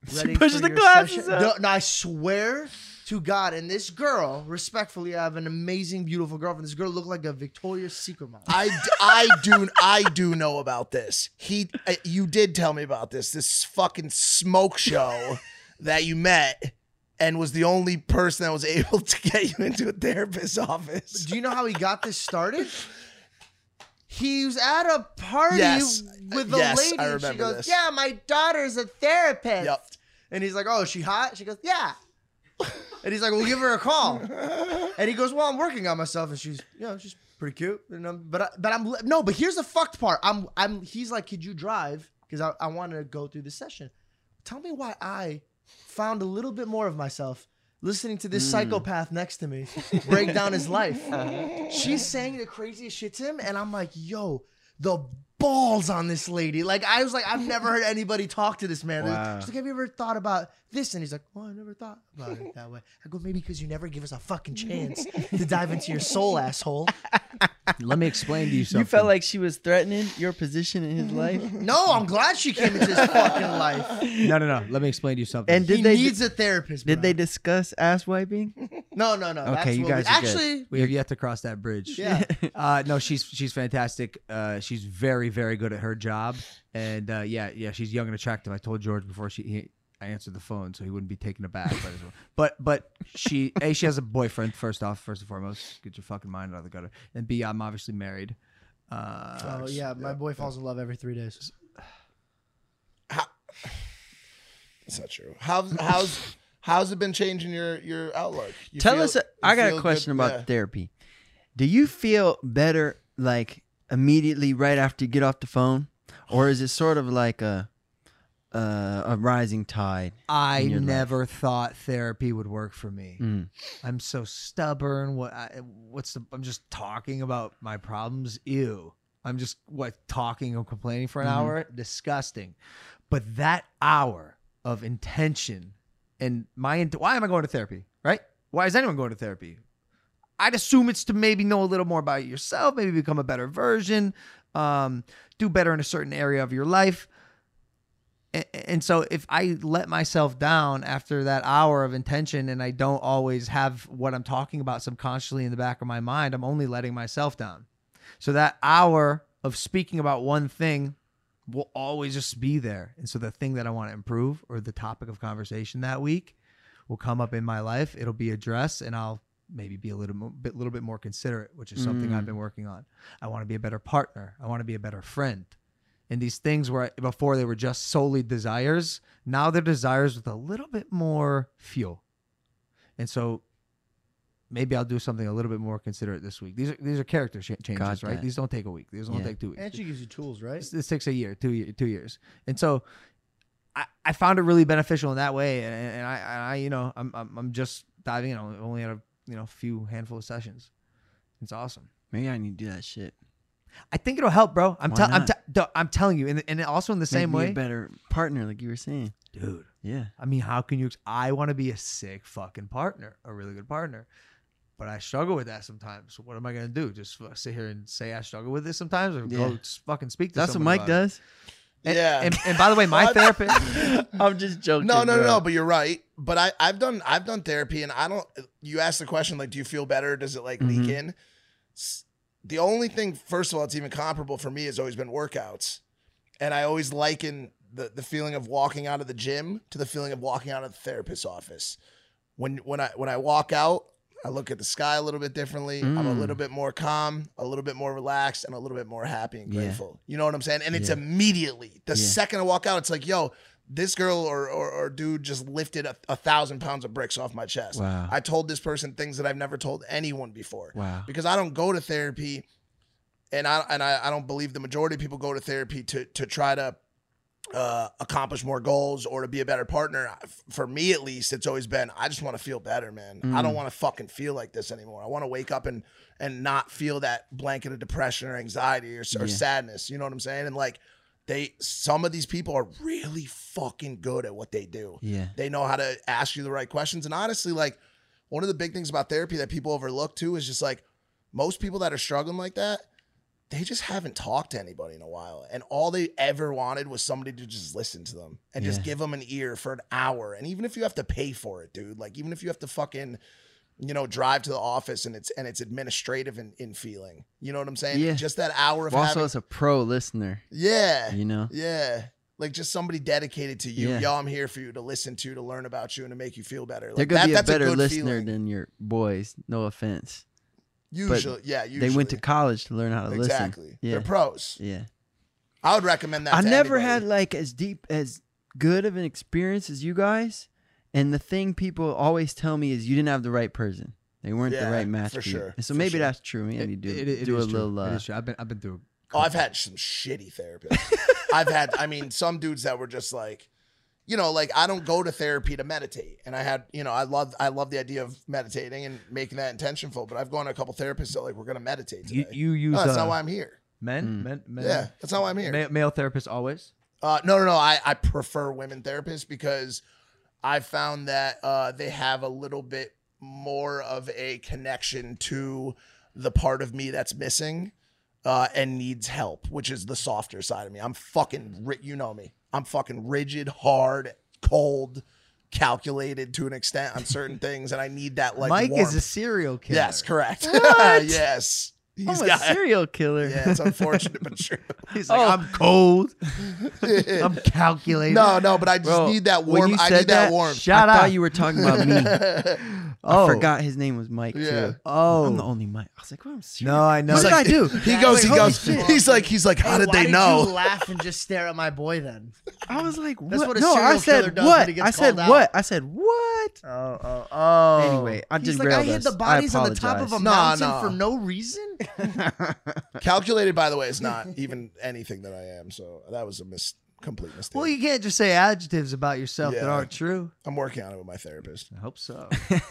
ready
pushes
for
the
your
glasses
session.
up.
No, no, I swear to God, and this girl, respectfully, I have an amazing, beautiful girlfriend. This girl looked like a Victoria's Secret model.
I, d- I do I do know about this. He uh, you did tell me about this. This fucking smoke show that you met and was the only person that was able to get you into a therapist's office.
Do you know how he got this started? He was at a party
Yes.
with a
Yes,
lady,
I
and she
remember
goes,
this.
"Yeah, my daughter's a therapist."
Yep.
And he's like, "Oh, is she hot?" She goes, "Yeah." And he's like, "Well, give her a call." And he goes, "Well, I'm working on myself," and she's, you know, she's pretty cute. And I'm, but I, but I'm no. But here's the fucked part. I'm I'm. He's like, "Could you drive?" Because I I want to go through the session. Tell me why I found a little bit more of myself listening to this psychopath next to me break down his life. She's saying the craziest shit to him, and I'm like, "Yo, the balls on this lady." Like, I was like, I've never heard anybody talk to this man.
Wow.
She's like, "Have you ever thought about this?" And he's like, "Well, I never thought about it that way." I go, "Maybe because you never give us a fucking chance to dive into your soul, asshole."
Let me explain to you something.
You felt like she was threatening your position in his life?
No, I'm glad she came into his fucking life.
no, no, no. Let me explain to you something.
And did
he
they
needs a therapist,
did
bro.
they discuss ass wiping?
No, no, no.
Okay,
That's
you
what
guys
we,
are good.
actually.
we have yet to cross that bridge.
Yeah.
Uh, no, she's she's fantastic. Uh, she's very very good at her job, and uh, yeah, yeah, she's young and attractive. I told George before she he, I answered the phone, so he wouldn't be taken aback. But but but she a she has a boyfriend. First off, first and foremost, get your fucking mind out of the gutter. And B, I'm obviously married. Uh,
Oh yeah, my boy falls in love every three days.
That's not true. How's how's how's it been changing your your outlook? You
Tell
feel-
us. uh,
you
I got
feel
a question
good?
about
Yeah.
therapy. Do you feel better like immediately right after you get off the phone, or is it sort of like a uh, a rising tide?
I
in your life?
never thought therapy would work for me.
Mm.
I'm so stubborn. What? I, what's the? I'm just talking about my problems. Ew. I'm just what talking and complaining for an
Mhm.
hour. Disgusting. But that hour of intention and my int- why am I going to therapy? Right? Why is anyone going to therapy? I'd assume it's to maybe know a little more about yourself, maybe become a better version, um, do better in a certain area of your life. And so if I let myself down after that hour of intention and I don't always have what I'm talking about subconsciously in the back of my mind, I'm only letting myself down. So that hour of speaking about one thing will always just be there. And so the thing that I want to improve or the topic of conversation that week will come up in my life. It'll be addressed and I'll maybe be a little mo- bit, little bit more considerate, which is something
Mm.
I've been working on. I want to be a better partner. I want to be a better friend. And these things where I, before they were just solely desires, now they're desires with a little bit more fuel. And so maybe I'll do something a little bit more considerate this week. These are these are character ch- changes,
Got
right?
that.
These don't take a week. These don't
Yeah.
take two weeks.
And she gives you tools, right?
This, this takes a year, two year, two years. And so I, I found it really beneficial in that way. And, and I, I, you know, I'm, I'm I'm just diving in. I only had a you know few handful of sessions. It's awesome.
Maybe I need to do that shit.
I think it'll help, bro. I'm
Why
tell I'm,
not?
te- duh, I'm telling you, and and also in the
Make
same
me
way,
a better partner, like you were saying.
dude.
Yeah.
I mean, how can you? ex- I want to be a sick fucking partner, a really good partner, but I struggle with that sometimes. So what am I gonna do? Just f- sit here and say I struggle with this sometimes, or
Yeah.
go s- fucking speak to
That's what
someone
Mike
about it?
does.
And,
Yeah.
And, and by the way, my
What?
therapist.
I'm just joking.
No, no, no,
bro.
no. But you're right. But I, I've done, I've done therapy, and I don't. You asked the question like, do you feel better? Does it like leak
Mhm.
in? S- The only thing, first of all, it's even comparable for me has always been workouts, and I always liken the the feeling of walking out of the gym to the feeling of walking out of the therapist's office. When when I when I walk out, I look at the sky a little bit differently. I'm a
Mm.
little bit more calm, a little bit more relaxed, and a little bit more happy and
Yeah.
grateful. You know what I'm saying? And it's
Yeah.
immediately the
Yeah.
second I walk out, it's like, yo, this girl or, or, or dude just lifted a, a thousand pounds of bricks off my chest.
Wow.
I told this person things that I've never told anyone before.
Wow.
Because I don't go to therapy, and I and I, I don't believe the majority of people go to therapy to to try to uh, accomplish more goals or to be a better partner. For me, at least, it's always been I just want to feel better, man. I don't
Mm.
want to fucking feel like this anymore. I want to wake up and and not feel that blanket of depression or anxiety or, or
Yeah.
sadness. You know what I'm saying? And like. They some of these people are really fucking good at what they do.
Yeah.
They know how to ask you the right questions. And honestly, like one of the big things about therapy that people overlook too is just like most people that are struggling like that, they just haven't talked to anybody in a while. And all they ever wanted was somebody to just listen to them and just
Yeah.
give them an ear for an hour. And even if you have to pay for it, dude, like even if you have to fucking, you know, drive to the office and it's and it's administrative in, in feeling, you know what I'm saying?
Yeah.
Just that hour of
Also,
having,
as a pro listener,
yeah,
you know.
yeah. Like just somebody dedicated to you.
Yeah.
Yo, I'm here for you to listen to, to learn about you and to make you feel better. Like
They're gonna
that,
be a
that's
better
good
listener
feeling.
than your boys. No offense.
Usually, yeah, usually.
They went to college to learn how to
Exactly.
listen. Yeah.
They're pros.
Yeah.
I would recommend that
I
to
never
anybody.
had like as deep as good of an experience as you guys. And the thing people always tell me is you didn't have the right person. They weren't
Yeah,
the right match
for
for,
sure,
you. And so
for
maybe
sure.
that's true. Maybe
It-
do,
it- it
do a
is true.
little.
It
Uh,
is true. I've been I've been through.
Oh, I've had some shitty therapists. I've had, I mean, some dudes that were just like, you know, like I don't go to therapy to meditate. And I had, you know, I love, I love the idea of meditating and making that intentionful. But I've gone to a couple therapists that like, we're going to meditate today.
You you use
no, that's
uh,
not why I'm here.
men, men, men.
Yeah, that's not why I'm here.
Ma- male therapists always.
Uh, no, no, no. I, I prefer women therapists because I found that uh, they have a little bit more of a connection to the part of me that's missing uh, and needs help, which is the softer side of me. I'm fucking, ri- you know me. I'm fucking rigid, hard, cold, calculated to an extent on certain things, and I need that like
Mike
warmth.
is a serial killer.
Yes, correct.
What?
Yes. He's
I'm
got
a serial killer.
Yeah, it's unfortunate but true.
He's like,
Oh.
I'm cold. I'm calculated.
No, no, but I just
Bro,
need that
when
warm.
you
I
said
need that,
that,
warmth.
Shut
I
up.
thought you were talking about me.
oh.
I forgot his name was Mike
Yeah.
too.
Oh.
I'm the only Mike. I was like, well, I'm serial.
No, I know.
What did I do?
He
Yeah,
goes,
like,
he
holy
goes,
shit.
he's like, he's like, how
Hey,
did
why
they
did
know?
you laugh and just stare at my boy then?
I was like, what?
That's what a
no,
serial
I
killer
said
does
what?
when he gets
I said
called
what?
out.
I said what?
Oh, oh, oh.
Anyway, I
He's
just
like, I
grailed
hid
us.
the
I
bodies on the top of a
apologize.
Nah,
mountain
nah.
for no reason.
Calculated, by the way, is not even anything that I am. So that was a mis- complete mistake.
Well, you can't just say adjectives about yourself that
Yeah.
aren't true.
I'm working on it with my therapist.
I hope so.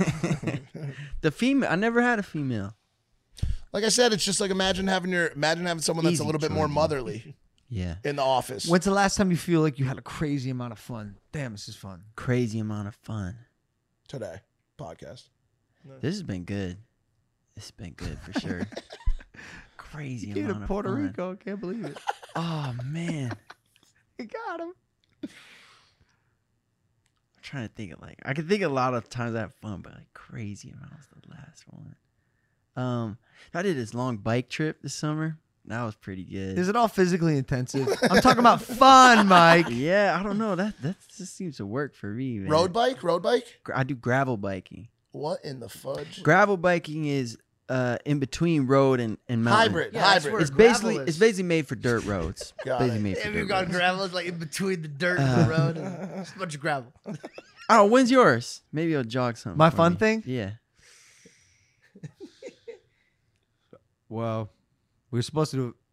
The female. I never had a female.
Like I said, it's just like imagine having your imagine having someone that's
Easy,
a little bit more
Jordan.
motherly
Yeah.
in the office.
When's the last time you feel like you had a crazy amount of fun? Damn, this is fun.
Crazy amount of fun.
Today podcast.
This has been good. It's been good for sure. Crazy
Came
amount
to
of
Puerto
fun.
Rico. I can't believe it.
Oh man.
You got him.
I'm trying to think of like I can think of a lot of times I have fun, but like crazy amount was the last one. Um, I did this long bike trip this summer. That was pretty good.
Is it all physically intensive? I'm talking about fun, Mike.
Yeah, I don't know. That that just seems to work for me, man.
Road bike, road bike.
Gra- I do gravel biking.
What in the fudge?
Gravel biking is uh in between road and, and mountain.
Hybrid,
Yeah, that's
hybrid.
where
It's
gravel
basically
is.
it's basically made for dirt roads.
Got
basically
it.
made for
Have
dirt
you got
roads.
gravel? It's like in between the dirt and the road. And it's a bunch of gravel.
Oh, when's yours? Maybe I'll jog something.
My
for
fun
me.
thing?
Yeah.
Well, we were supposed to do.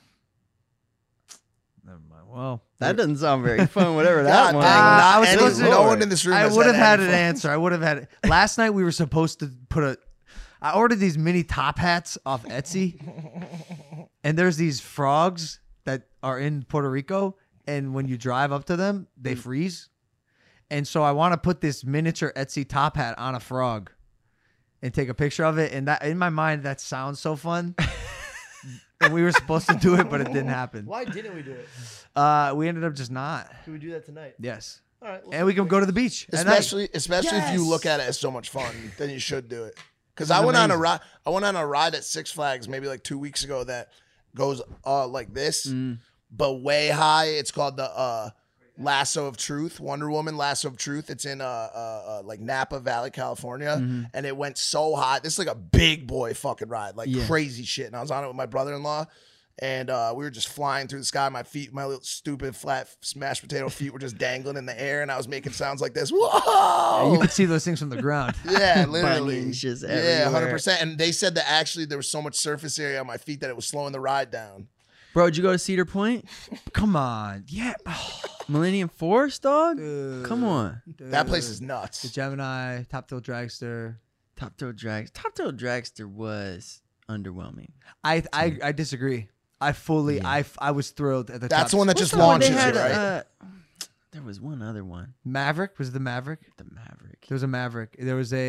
Never mind. Well,
That doesn't sound very fun. Whatever that
God
one.
dang,
was.
not
I was
any-
supposed to-
no one in this room.
I
has
would have had
any
an
fun.
answer. I would have had it. Last night we were supposed to put a. I ordered these mini top hats off Etsy, and there's these frogs that are in Puerto Rico, and when you drive up to them, they freeze. And so I want to put this miniature Etsy top hat on a frog, and take a picture of it. And that in my mind, that sounds so fun. And we were supposed to do it, but it didn't happen.
Why didn't we do it?
Uh, we ended up just not.
Can we do that tonight?
Yes.
All right. we'll
And we can go to the beach. at night.
Especially, especially if you
Yes.
look at it as so much fun, then you should do it. Because
This
I
is
went on a
amazing.
ride. I went on a ride at Six Flags maybe like two weeks ago that goes uh like this,
Mm.
but way high. It's called the uh Lasso of Truth, Wonder Woman Lasso of Truth. It's in uh, uh, uh like Napa Valley, California,
Mm-hmm.
and it went so high. This is like a big boy fucking ride, like
Yeah.
crazy shit. And I was on it with my brother-in-law. And uh, we were just flying through the sky. My feet, my little stupid flat smashed potato feet were just dangling in the air. And I was making sounds like this. Whoa!
You could see those things from the ground.
Yeah, literally.
Bunions just
Yeah,
everywhere.
one hundred percent. And they said that actually there was so much surface area on my feet that it was slowing the ride down.
Bro, did you go to Cedar Point?
Come on. Yeah.
Millennium Forest, dog? Come on.
That place is
The
nuts.
Gemini, Top Thrill Dragster.
Top Thrill Dragster. Top Thrill Dragster was underwhelming.
I I, I disagree. I fully, I, I was thrilled at the
That's
top.
the one that
What's
just
the one
launches
they had,
it, right?
uh, there was one other one.
Maverick. Was it the Maverick?
The Maverick.
There was a Maverick. There was a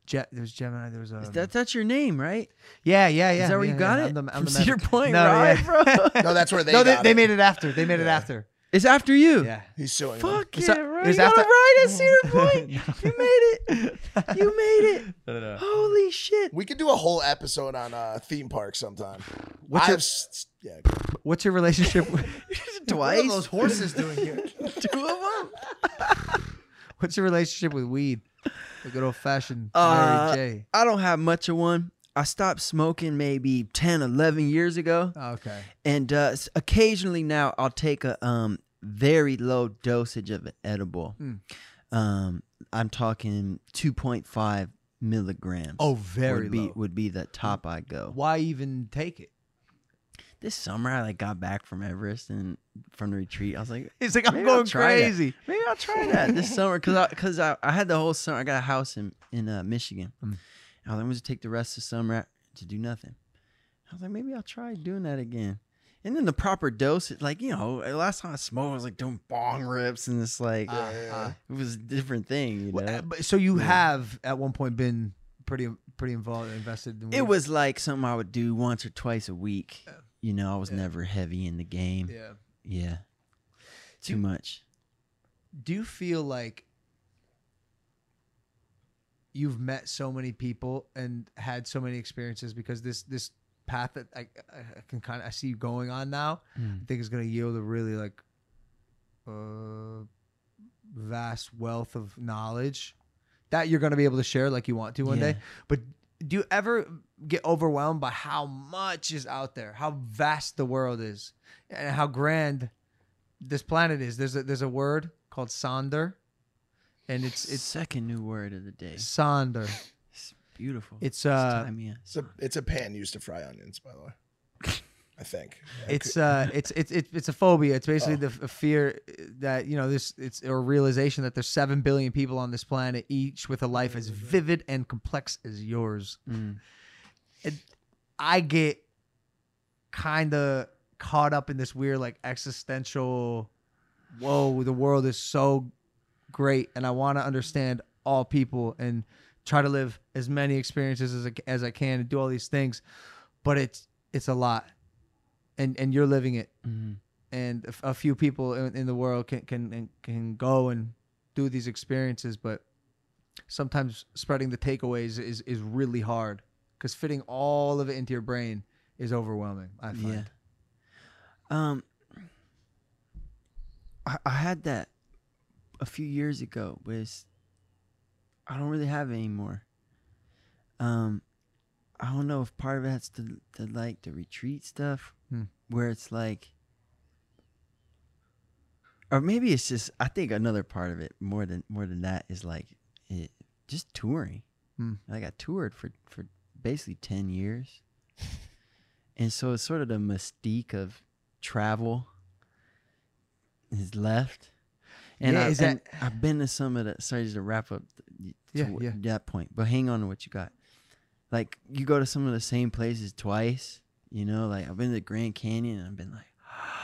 Je- there was Gemini. There was um,
Is that that's your name, right?
yeah, yeah, yeah.
Is that where
yeah,
you got
yeah.
it?
I'm the, I'm
From
the
Cedar
magic-
Point,
no,
right,
yeah.
bro?
No, that's where they
no, they,
got
they
it.
made it after. They made it
Yeah.
after.
It's after you.
Yeah.
He's suing them.
Fuck
It's
yeah,
a-
right?
it's
You got
after-
it right at Cedar Point. You made it. You made it.
No, no, no.
Holy shit.
We could do a whole episode on uh, theme parks sometime.
What's
I've
your-
s- yeah.
What's your relationship? with
What are
Twice.
those horses doing here?
Two of them.
What's your relationship with weed? The good old fashioned
Uh,
Mary J.
I don't have much of one. I stopped smoking maybe ten, eleven years ago.
Oh, okay.
And uh, s- occasionally now I'll take a um very low dosage of an edible.
Mm.
Um, I'm talking two point five milligrams.
Oh, very
would be,
low.
Would be the top I go.
Why even take it?
This summer I like got back from Everest and from the retreat. I was like,
He's like, I'm
maybe I'll
going
try that.
crazy.
Maybe I'll try that this summer because I because I, I had the whole summer. I got a house in in uh, Michigan.
Mm.
I was like, I'm gonna take the rest of the summer to do nothing. I was like, maybe I'll try doing that again. And then the proper dose, like you know, last time I smoked, I was like doing bong rips, and it's like
Uh, uh,
it was a different thing, you know.
Well, uh, but- so you
Yeah.
have at one point been pretty pretty involved, invested in weed?
It was like something I would do once or twice a week. You know, I was
Yeah.
never heavy in the game.
Yeah.
Yeah, too
Do-
much.
Do you feel like you've met so many people and had so many experiences because this this path that I, I can kind of I see you going on now, I think is going to yield a really like uh, vast wealth of knowledge that you're going to be able to share like you want to one
Yeah.
day. But do you ever get overwhelmed by how much is out there, how vast the world is, and how grand this planet is? There's a there's a word called sonder, and it's
It's
it's
second new word of the day.
sonder.
It's beautiful.
It's uh
time, yeah.
It's a it's a pan used to fry onions, by the way. I think.
it's uh it's it's it's it's a phobia. It's basically
Oh.
the f- fear that you know this it's a realization that there's seven billion people on this planet, each with a life as vivid and complex as yours.
Mm.
And I get kind of caught up in this weird like existential, whoa, the world is so great, and I want to understand all people and try to live as many experiences as I, as I can and do all these things, but it's it's a lot, and and you're living it,
Mhm.
and a, f- a few people in, in the world can can can go and do these experiences, but sometimes spreading the takeaways is is really hard because fitting all of it into your brain is overwhelming, I find.
Yeah. Um, I, I had that a few years ago, but it's, I don't really have it anymore. Um, I don't know if part of it has to, to like the retreat stuff,
Hmm.
where it's like, or maybe it's just. I think another part of it more than more than that is like it just touring.
Hmm.
Like I toured for for basically ten years, and so it's sort of the mystique of travel is left. And,
Yeah,
I,
is
and
that-
I've been to some of the. Sorry to wrap up. To
Yeah,
wh-
yeah.
that point, but hang on to what you got. Like you go to some of the same places twice. You know, like I've been to the Grand Canyon and I've been like,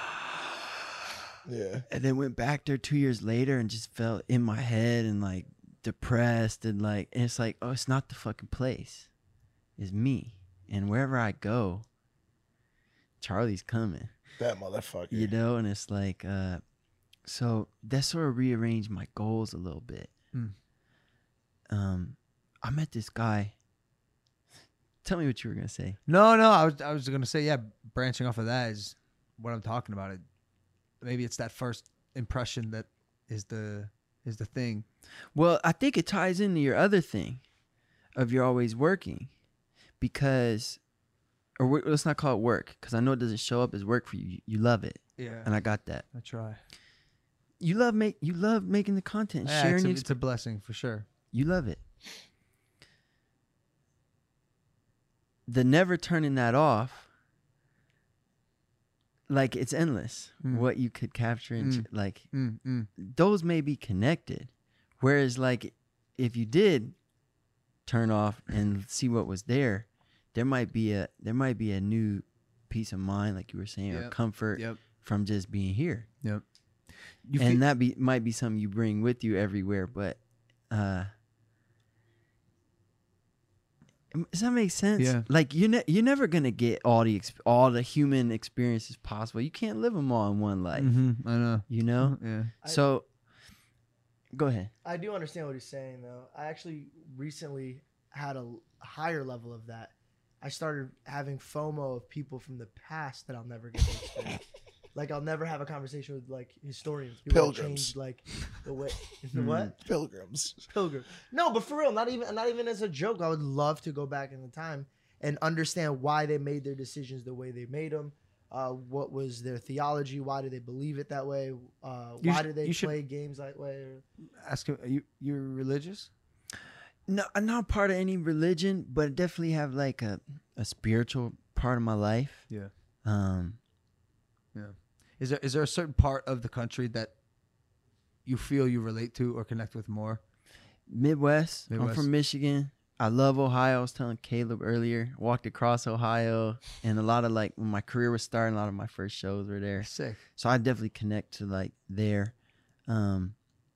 Yeah.
and then went back there two years later and just felt in my head and like depressed and like, and it's like, oh, it's not the fucking place, it's me. And wherever I go, Charlie's coming,
That motherfucker.
you know. And it's like, uh, so that sort of rearranged my goals a little bit.
Mm.
Um, I met this guy. Tell me what you were gonna say.
No, no, I was I was gonna say, yeah, branching off of that is what I'm talking about. It maybe it's that first impression that is the is the thing.
Well, I think it ties into your other thing of you're always working, because, or wo- let's not call it work, because I know it doesn't show up as work for you. You- You love it,
Yeah,
and I got that.
I try.
You love make you love making the content,
Yeah,
sharing.
it's, a,
the
it's a blessing for sure.
You love it. The never turning that off, like it's endless.
Mm.
What you could capture and
Mm.
like
Mm, mm.
those may be connected. Whereas like if you did turn off and see what was there, there might be a there might be a new peace of mind, like you were saying, or
Yep.
comfort
Yep.
from just being here.
Yep. You
and
feel-
that be might be something you bring with you everywhere, but uh Does that make sense?
Yeah.
Like you're ne- you're never gonna get all the exp- all the human experiences possible. You can't live them all in one life.
Mm-hmm. I know.
You know.
Yeah.
So, go ahead.
I do understand what he's saying, though. I actually recently had a l- higher level of that. I started having FOMO of people from the past that I'll never get to experience. Like I'll never have a conversation with like historians, people that
Pilgrims.
changed like the way. What?
Pilgrims.
Pilgrim. No, but for real, not even not even as a joke. I would love to go back in the time and understand why they made their decisions the way they made them. Uh, what was their theology? Why did they believe it that way? Uh,
You
why
sh-
did they
you should-
play games that way? Or,
Ask him. Are you you're religious?
No, I'm not part of any religion, but I definitely have like a a spiritual part of my life.
Yeah.
Um,
Yeah. Is there is there a certain part of the country that you feel you relate to or connect with more?
Midwest.
Midwest.
I'm from Michigan. I love Ohio. I was telling Caleb earlier. Walked across Ohio, and a lot of like when my career was starting, a lot of my first shows were there.
Sick.
So I definitely connect to like there. Um,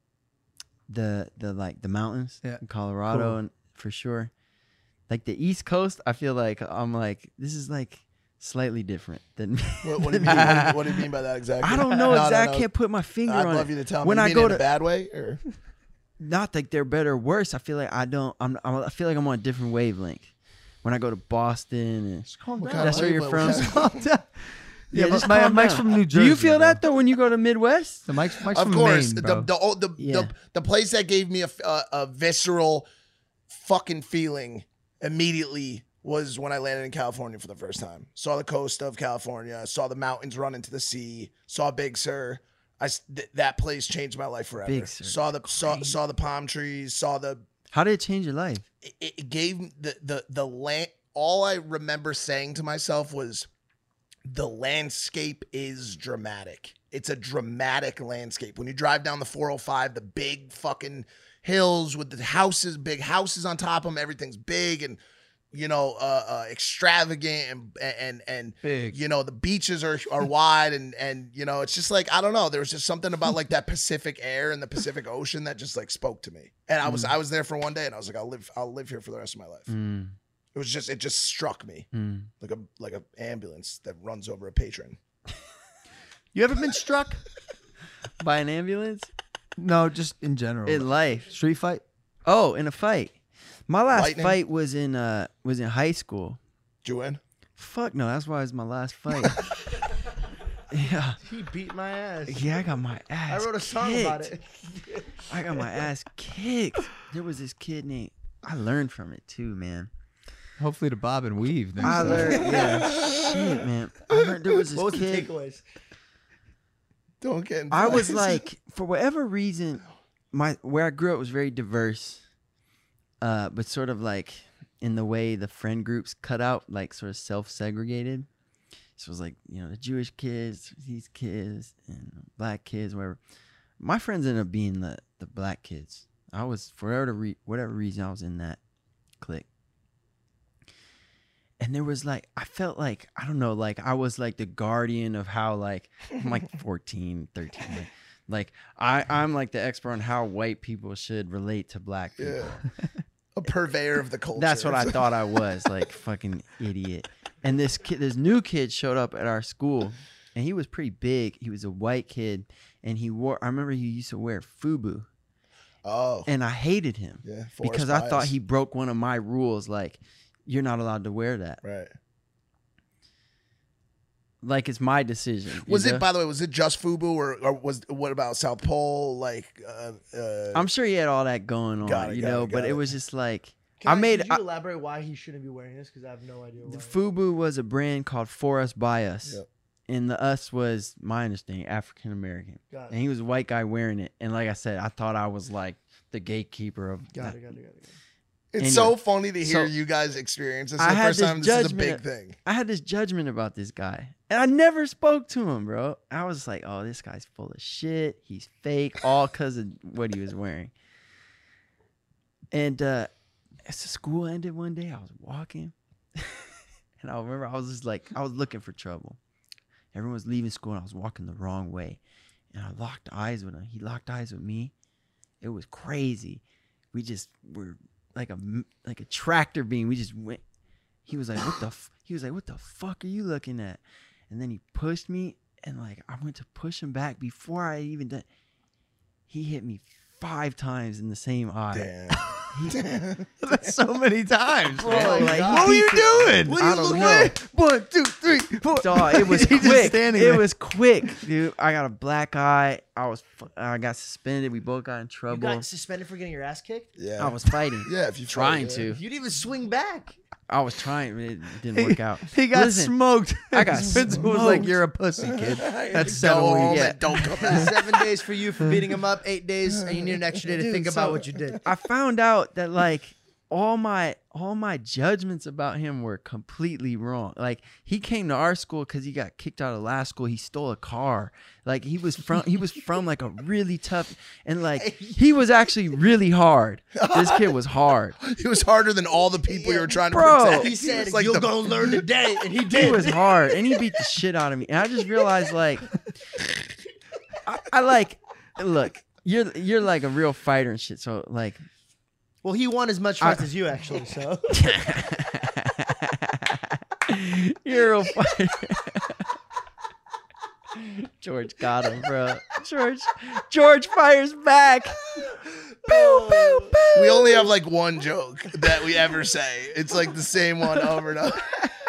the the like the mountains
Yeah.
in Colorado,
Cool.
and for sure. Like the East Coast, I feel like I'm like this is like slightly different than.
What, what do you mean? What do you, what do you mean by that exactly?
I don't know
No, no,
exactly.
no.
I can't put my finger
I'd
on
love
it.
you to tell me.
When
You
I
mean
go
in
to
a bad way, or
not like they're better or worse. I feel like I don't. I'm. I'm I feel like I'm on a different wavelength. When I go to Boston, and
Calm
What
down.
kind
that's
of
where you're
wavelength
from.
was that?
Calm down. Yeah,
just
but my,
calm
Mike's
down.
from New Jersey.
Do you feel
bro.
that though when you go to Midwest?
The Mike's, Mike's
of
from
course,
Maine,
the,
bro.
the the the,
Yeah.
the the place that gave me a, a, a visceral fucking feeling immediately was when I landed in California for the first time. Saw the coast of California, saw the mountains run into the sea, saw Big Sur. I s- th- that place changed my life forever.
Big Sur,
Saw the saw, saw the palm trees, saw the
How did it change your life?
it, it gave me the the the land. All I remember saying to myself was, the landscape is dramatic. It's a dramatic landscape. When you drive down the four oh five, the big fucking hills with the houses, big houses on top of them, everything's big and, you know, uh, uh, extravagant and and and
Big.
you know, the beaches are are wide and and you know, it's just like I don't know. There was just something about like that Pacific air and the Pacific Ocean that just like spoke to me. And I was I was there for one day and I was like, I'll live I'll live here for the rest of my life.
Mm,
It was just it just struck me
mm.
like a like a ambulance that runs over a patron.
You ever been struck?
By an ambulance
No, just in general.
in life?
Street fight?
Oh, in a fight. My last
Lightning?
fight was in uh was in high school.
Did you win?
Fuck no, that's why it was my last fight. yeah,
he beat my ass.
yeah, I got my ass.
I wrote a song
kicked.
about it.
I got my ass kicked. There was this kid named. I learned from it too, man.
Hopefully to bob and weave. next
I
time.
learned, yeah, shit, man. I learned there was this
What was the
kid.
takeaways?
Don't get.
I was
involved.
like, for whatever reason, my where I grew up was very diverse, uh, but sort of like in the way the friend groups cut out, like sort of self-segregated. So it was like, you know, the Jewish kids, these kids, and black kids, whatever. My friends ended up being the the black kids. I was for whatever re- whatever reason I was in that clique. And there was like, I felt like, I don't know, like I was like the guardian of how like, I'm like fourteen, thirteen. Like, like I, I'm like the expert on how white people should relate to black people.
yeah, a purveyor of the culture.
That's what I thought I was, like fucking idiot. And this kid, this new kid showed up at our school and he was pretty big. He was a white kid and he wore, I remember he used to wear FUBU
Oh,
and I hated him
yeah, forest
because I
bias.
thought he broke one of my rules. Like, you're not allowed to wear that.
right.
Like it's my decision. you
Was
know?
it, by the way, was it just FUBU or, or was what about South Pole? Like, uh, uh,
I'm sure he had all that going on,
Got it,
you
got
know,
it,
but
got
it
it.
was just like
Can
I made
Could you
I,
elaborate why he shouldn't be wearing this? Because I have no idea why.
the FUBU was a brand called For Us By Us,
Yep.
and the us was my understanding African American,
Got
and
it.
he was a white guy wearing it. And like I said, I thought I was like the gatekeeper of.
Got
that.
it. Got it. Got it. Got it.
it's
anyway.
so funny to hear
So,
you guys experience this.
I
The
had
first
this
time, this is a
judgment-
big thing.
I had this judgment about this guy, and I never spoke to him, bro. I was like, "Oh, this guy's full of shit. He's fake, all because of what he was wearing." And uh, as the school ended one day, I was walking, and I remember I was just like, I was looking for trouble. Everyone was leaving school, and I was walking the wrong way, and I locked eyes with him. He locked eyes with me. It was crazy. We just were like a like a tractor beam. We just went. He was like, "What the?" F-? He was like, "What the fuck are you looking at?" And then he pushed me, and like I went to push him back before I even did. He hit me five times in the same eye.
Damn.
That's so many times,
Bro,
man.
like,
what were you doing?
What I don't know.
One, two, three, four.
Dog, it was
He just
quick. It
standing there.
was quick, dude. I got a black eye. I was, fu- I got suspended. We both got in
You
trouble.
got suspended for getting your ass kicked?
Yeah.
I was fighting.
Yeah, if you
trying
fight,
to.
yeah.
You didn't even swing back.
I was trying. It didn't work out.
He got
Listen,
smoked.
I got
His principal was like,
smoked.
"You're a pussy, kid." That's
Go
seven
home
weeks.
and don't come back.
Seven days for you for beating him up, eight days, and you need an extra day to
Dude,
think
so-
about what you did.
I found out that like all my all my judgments about him were completely wrong. Like he came to our school because he got kicked out of last school. He stole a car. Like he was from he was from like a really tough and like he was actually really hard. This kid was hard.
He was harder than all the people you were trying to
Bro.
protect.
He said,
was like
"You're
the-
gonna learn today," and he
He
did.
was hard and he beat the shit out of me. And I just realized like I, I like look, you're you're like a real fighter and shit. So like
Well, he won as much fights as you, actually. So
you're a real fighter. George got him, bro. George, George fires back. Pew, pew, pew.
We only have like one joke that we ever say. It's like the same one over and over.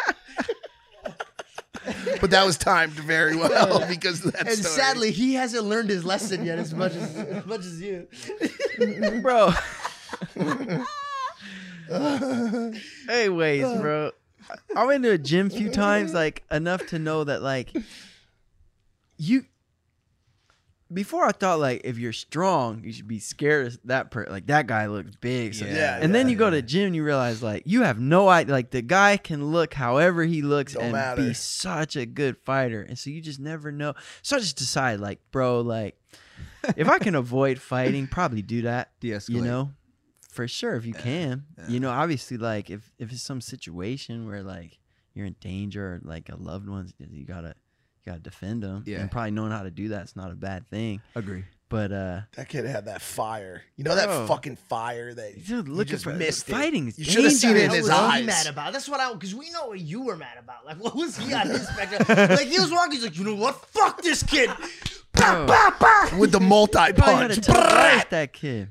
But that was timed very well because of that
and
story.
sadly, he hasn't learned his lesson yet as much as as much as you.
bro. Anyways, bro, I went to a gym a few times, like enough to know that, like, you. Before I thought like if you're strong, you should be scared of that per like that guy looks big. So,
Yeah,
and then
yeah,
you go to gym, and you realize like you have no idea. Like the guy can look however he looks
Don't
and
matter.
be such a good fighter, and so you just never know. So I just decided like, bro, like if I can avoid fighting, probably do that.
De-escalate.
You know, for sure if you can. You know, obviously like if if it's some situation where like you're in danger or like a loved one's, you gotta. You gotta defend them.
Yeah.
And probably knowing how to do that's not a bad thing.
Agree.
But uh
That kid had that fire. You know that
Bro.
fucking fire that
dude,
you
look
just
at
missed it.
fighting.
You should have seen it in
What
his
was
eyes.
he mad about? That's what I because we know what you were mad about. Like, what was he on his spectrum? Like he was walking. He's like, you know what? Fuck this kid. Bah, bah, bah.
With the multi
Probably had
punch.
a tough life, that kid.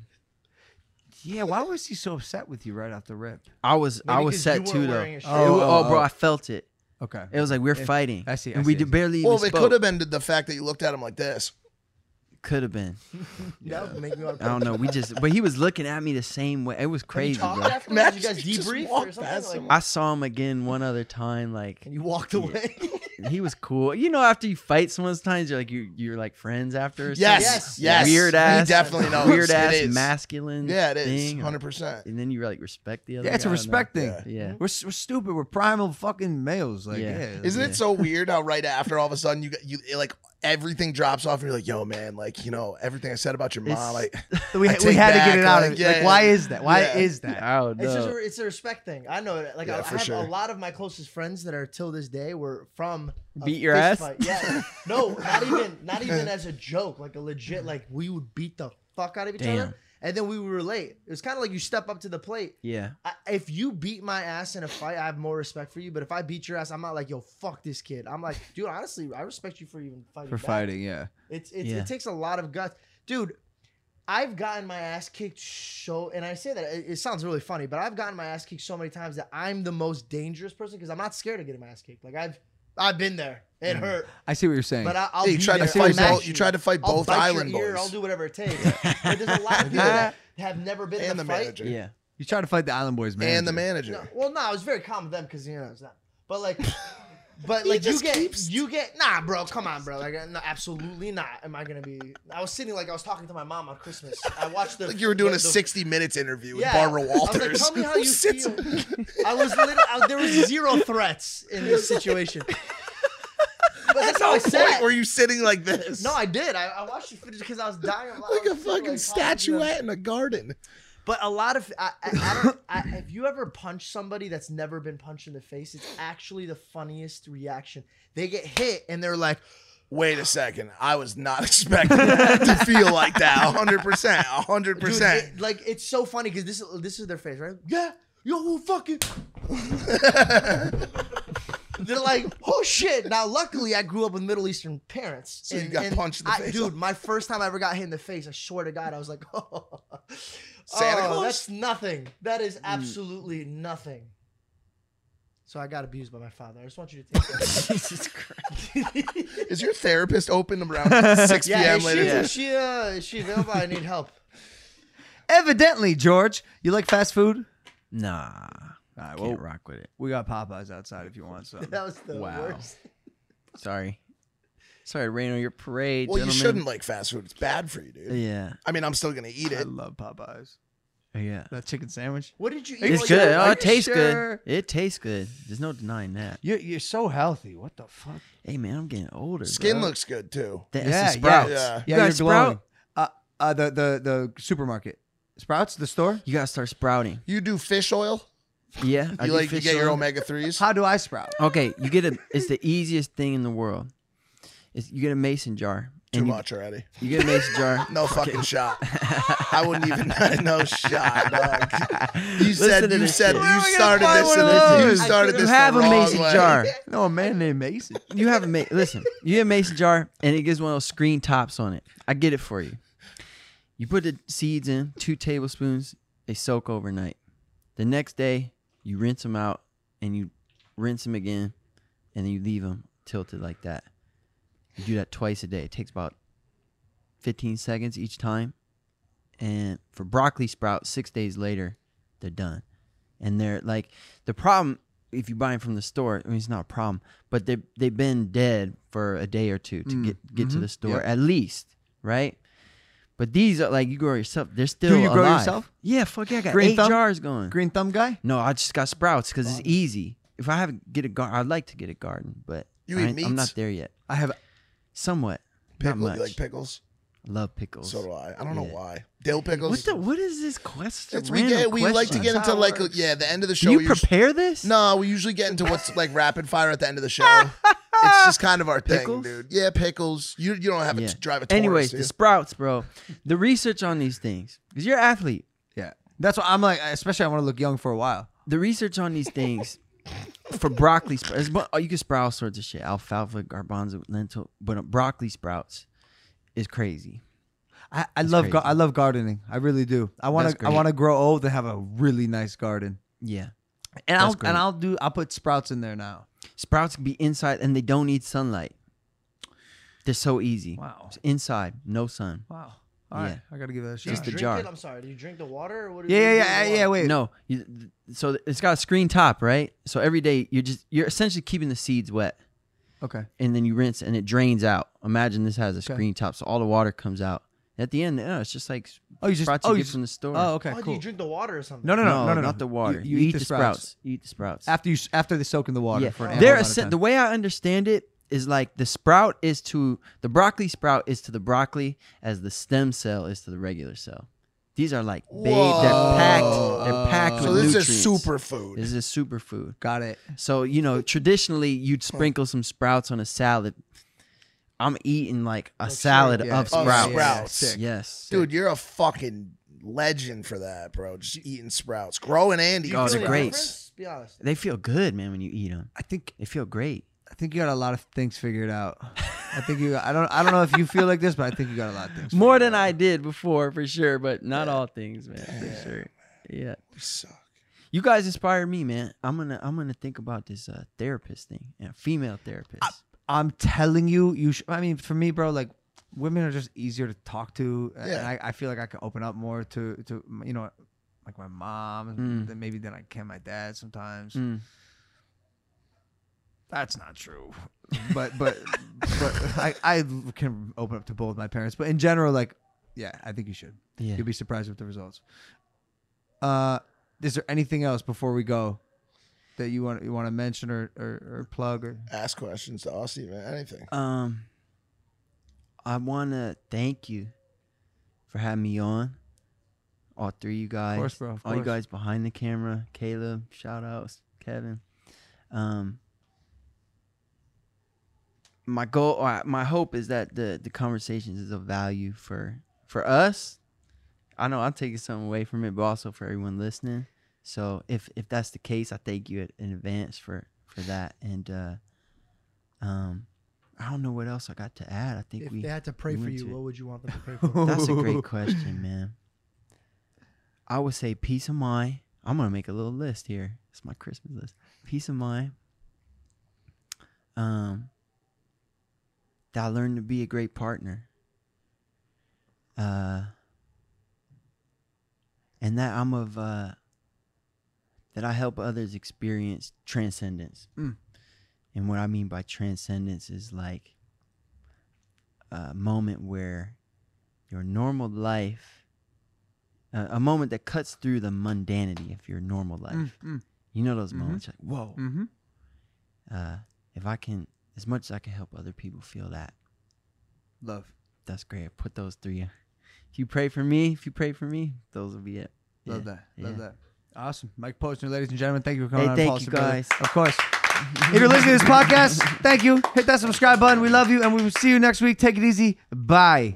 Yeah, why was he so upset with you right off the rip?
I was I
Maybe
was
'cause
set
you weren't
too though.
wearing a
It
shirt.
wa-
Oh,
oh, bro,
oh.
I felt it.
Okay.
It was like we're fighting.
I see, I
and we
see, I
did
see.
barely even
Well, it
spoke.
could have been the fact that you looked at him like this.
Could have been.
That would make me want to.
I don't know. We just but he was looking at me the same way. It was
Have you
crazy,
talked
bro.
afterwards?
Imagine
You guys
you just
debrief or
walked
something?
past
Like,
him.
I saw him again one other time, like
and you walked away.
he was cool. You know, after you fight someone, sometimes you're like you you're like friends after. Or
Yes,
Yes,
yes.
Weird
He
ass,
definitely knows.
weird
It
ass
is.
masculine.
Yeah, it is.
thing,
one hundred percent.
And then you like respect the other.
Yeah, it's a
guy.
respect thing.
Yeah.
Yeah.
We're, we're stupid. We're primal fucking males. Like,
Yeah.
yeah.
Isn't
Yeah.
it so weird how right after all of a sudden you got you like everything drops off and you're like, yo, man, like, you know, everything I said about your mom,
It's-
like
we,
I
we
take
had to
back,
get it out.
like,
of
yeah,
like, why
yeah.
is that? Why
Yeah.
is that?
I don't
It's just
know.
a, it's a respect thing. I know it. Like
Yeah,
I, I
for
have
sure.
a lot of my closest friends that are till this day were from a
Beat your
fist
ass?
Fight. Yeah, no, not even not even as a joke. Like a legit. Like we would beat the fuck out of each
Damn.
other, and then we would relate. It was kind of like you step up to the plate.
Yeah.
I, if you beat my ass in a fight, I have more respect for you. But if I beat your ass, I'm not like, yo, fuck this kid. I'm like, dude, honestly, I respect you for even fighting.
For
back.
fighting, yeah.
It's, it's
Yeah.
it takes a lot of guts, dude. I've gotten my ass kicked so, and I say that it, it sounds really funny, but I've gotten my ass kicked so many times that I'm the most dangerous person because I'm not scared of getting my ass kicked. Like I've, I've been there. It hurt,
I see what you're saying.
but I, I'll.
Yeah, you
be
tried to
there.
fight
I'll
both-
match
you tried to fight
I'll
both
bite
island
your ear,
boys.
I'll do whatever it takes. But there's a lot of people that have never been in
and
the
the
fight.
manager.
Yeah.
you try to fight the Island Boys, man.
And the manager.
No, well, no, I was very calm with them because you know it's not. But like, but
He
like you
just
get,
keeps-
you get, nah, bro, come on, bro. Like, no, absolutely not. Am I gonna be? I was sitting like I was talking to my mom on Christmas. I watched the
Like you were doing
the,
a
the-
sixty minutes interview with
Yeah,
Barbara
I was like,
Walters.
tell me how
who
you
sits-
feel. I was literally, I, there was zero threats in this situation. But that's how I
What
said.
point were you sitting like this?
No, I did. I, I watched you finish because I was dying. of- I
like a
was feeling
fucking
like talking to them.
statuette in a garden.
But a lot of I, I, I don't. I, if you ever punch somebody that's never been punched in the face, it's actually the funniest reaction. They get hit and they're like,
Wait a second. I was not expecting to feel like that. one hundred percent. one hundred
Dude,
percent.
it- like it's so funny because this this is their face, right? Yeah, yo, fucking. They're like, oh shit. Now, luckily, I grew up with Middle Eastern parents.
So you got punched in the
I-
face?
dude. My first time I ever got hit in the face, I swear to God, I was like, oh,
Santa
oh,
Claus?
that's nothing. That is absolutely nothing. So I got abused by my father. I just want you to take that.
Jesus Christ.
Is your therapist open around six
Yeah,
p.m.
is
later?
she,
today?
is she, uh, is she available? I need help.
Evidently, George, you like fast food?
Nah.
All right,
Can't
well,
rock with it.
we got Popeyes outside if you want some.
That was the
Wow.
worst.
Sorry. Sorry to rain on your parade.
Well, you
gentlemen.
shouldn't like fast food. It's bad for you, dude.
Yeah.
I mean, I'm still gonna eat
I
it.
love Popeyes.
Yeah.
That chicken sandwich.
What did you eat?
It's
while
good.
you were-
Oh,
Are
it
you
tastes
sure?
good. It tastes good. There's no denying that.
You're, you're so healthy. What the fuck?
Hey, man, I'm getting older.
Skin
bro.
looks good too.
That- it's
Yeah,
the Sprouts.
yeah.
Yeah,
You
you're
guys
glowing.
sprout?
Uh, uh, the, the, the supermarket. Sprouts, the store?
You gotta start sprouting.
You do fish oil?
Yeah. I
You
do
like you
fish
get your
oil.
omega threes?
How do I sprout?
Okay, you get a. It's the easiest thing in the world. It's, you get a mason jar.
Too
and you,
much already.
You get a mason jar.
No fucking shot. I wouldn't even. No shot, dog. You
Listen
said
to
you
this
said
shit.
you
Where am I gonna
started
find
this.
one
In
of
the, you
those?
started
You
this
have
the
a
wrong
mason
way.
jar.
No, a man named Mason.
You have a ma- listen. You have a mason jar, and it gives one of those screen tops on it. I get it for you. You put the seeds in, two tablespoons. They soak overnight. The next day, you rinse them out, and you rinse them again, and then you leave them tilted like that. You do that twice a day. It takes about fifteen seconds each time. And for broccoli sprouts, six days later, they're done. And they're like, the problem, if you buy them from the store, I mean, it's not a problem, but they they've been dead for a day or two to
Mm,
get get to
mhm,
the store,
yep.
at least, right? But these are like, you grow yourself. They're still
you grow
alive.
yourself?
Yeah, fuck yeah. I got
Green
eight
thumb?
jars going.
Green thumb guy?
No, I just got sprouts because it's easy. If I have to get a garden, I'd like to get a garden, but
You
I
eat
ain't- I'm
meats?
not there yet.
I have.
Somewhat.
Pickle,
not
you
much.
like pickles?
I love pickles.
So do I. I don't know
Yeah.
why. Dill pickles.
What the? What is this question?
It's we
Random
get. We like to
questions.
get
That's
into
how it
like a,
works.
yeah the end of the show.
Can you
we usually-
prepare this?
No, we usually get into what's like rapid fire at the end of the show. It's just kind of our thing,
Pickles?
dude. Yeah, pickles. You you don't have
Yeah.
to drive a Taurus.
Anyways,
do
the
you?
sprouts, bro. The research on these things, because you're an athlete.
Yeah. That's what I'm like, especially I want to look young for a while.
The research on these things for broccoli sprouts, oh, you can sprout all sorts of shit: alfalfa, garbanzo, lentil, but uh, broccoli sprouts is crazy.
I, I
That's
love gar-
crazy.
I love gardening. I really do. I want
That's
to I
great.
want to grow old and have a really nice garden.
Yeah,
And
That's
I'll
great.
and I'll do I'll put sprouts in there now.
sprouts can be inside, and they don't need sunlight. They're so easy.
Wow.
It's inside, no sun.
Wow. All right.
Yeah.
I got to give that a
Do you
shot.
Just the
drink
jar.
It? I'm sorry. Do you drink the water? Or what do
Yeah,
you
yeah,
do
yeah,
with the
yeah,
water?
wait.
No, you, so it's got a screen top, right? So every day you're just you're essentially keeping the seeds wet,
Okay.
and then you rinse, and it drains out. Imagine this has a
Okay.
screen top, so all the water comes out. At the end, no, it's just like
Oh, you just
sprouts
oh,
you
you
get
just,
from the store.
Oh, okay,
Oh, do
cool.
you drink the water or something?
No, no, no, no, no, no.
not the water.
You,
You,
you
eat, the sprouts. You eat the sprouts.
after you s- after they soak in the water
yeah,
for an ample
they're
amount of
essen-
time.
the way I understand it is like the sprout is to the broccoli sprout is to the broccoli as the stem cell is to the regular cell. These are like big. They're packed. They're packed
So
with
this
nutrients.
is superfood.
This is a superfood.
Got it.
So, you know, traditionally you'd sprinkle some sprouts on a salad. I'm eating like a salad
Yeah,
of
yeah,
sprouts.
yeah, yeah,
sick.
Yes.
Dude, you're a fucking legend for that, bro. Just eating sprouts, growing and eating
Oh,
Feel
they're
any
great.
difference? Be honest.
They feel good, man, when you eat them.
I think
They feel great.
I think you got a lot of things figured out. I think you I don't I don't know if you feel like this, but I think you got a lot of things.
More
figured
than
out.
I did before, for sure, but not all things, man, for sure. Yeah.
We suck.
You guys inspired me, man. I'm gonna I'm gonna think about this uh, therapist thing. Yeah, female therapist.
I'm telling you, you. Sh- I mean, for me, bro, like women are just easier to talk to, and
Yeah.
I, I feel like I can open up more to, to you know, like my mom,
Mm.
than maybe than I can my dad sometimes.
Mm.
That's not true, but but but I I can open up to both my parents. But in general, like, yeah, I think you should.
Yeah.
You'll be surprised with the results. Uh, is there anything else before we go that you want you want to mention or, or, or plug or?
Ask questions to Aussie, man. Anything.
Um, I want to thank you for having me on. All three of you guys.
course, bro, of
all you
course.
guys behind the camera. Caleb, shout outs. Kevin. Um, my goal or my hope is that the the conversations is of value for for us. I know I'm taking something away from it, but also for everyone listening. So if if that's the case, I thank you in advance for for that. And uh, um, I don't know what else I got to add. I think
If
we
they had to pray
we
for
went
you,
to it.
what would you want them to pray for?
That's a great question, man. I would say peace of mind. I'm gonna make a little list here. It's my Christmas list. Peace of mind. Um, that I learned to be a great partner. Uh, and that I'm of uh, that I help others experience transcendence.
Mm.
And what I mean by transcendence is like a moment where your normal life, uh, a moment that cuts through the mundanity of your normal life.
Mm, mm,
You know those
Mhm.
moments like, whoa.
mm-hmm.
Uh, if I can, as much as I can help other people feel that,
Love.
that's great. I put those three. If you pray for me, if you pray for me, those will be it.
Love
Yeah,
that. Love
yeah.
that. Awesome. Mike Posner, ladies and gentlemen, thank you for coming
Hey,
on.
thank
Impulsive,
you,
brother.
guys.
Of course. If you're listening to this podcast, thank you. Hit that subscribe button. We love you, and we will see you next week. Take it easy. Bye.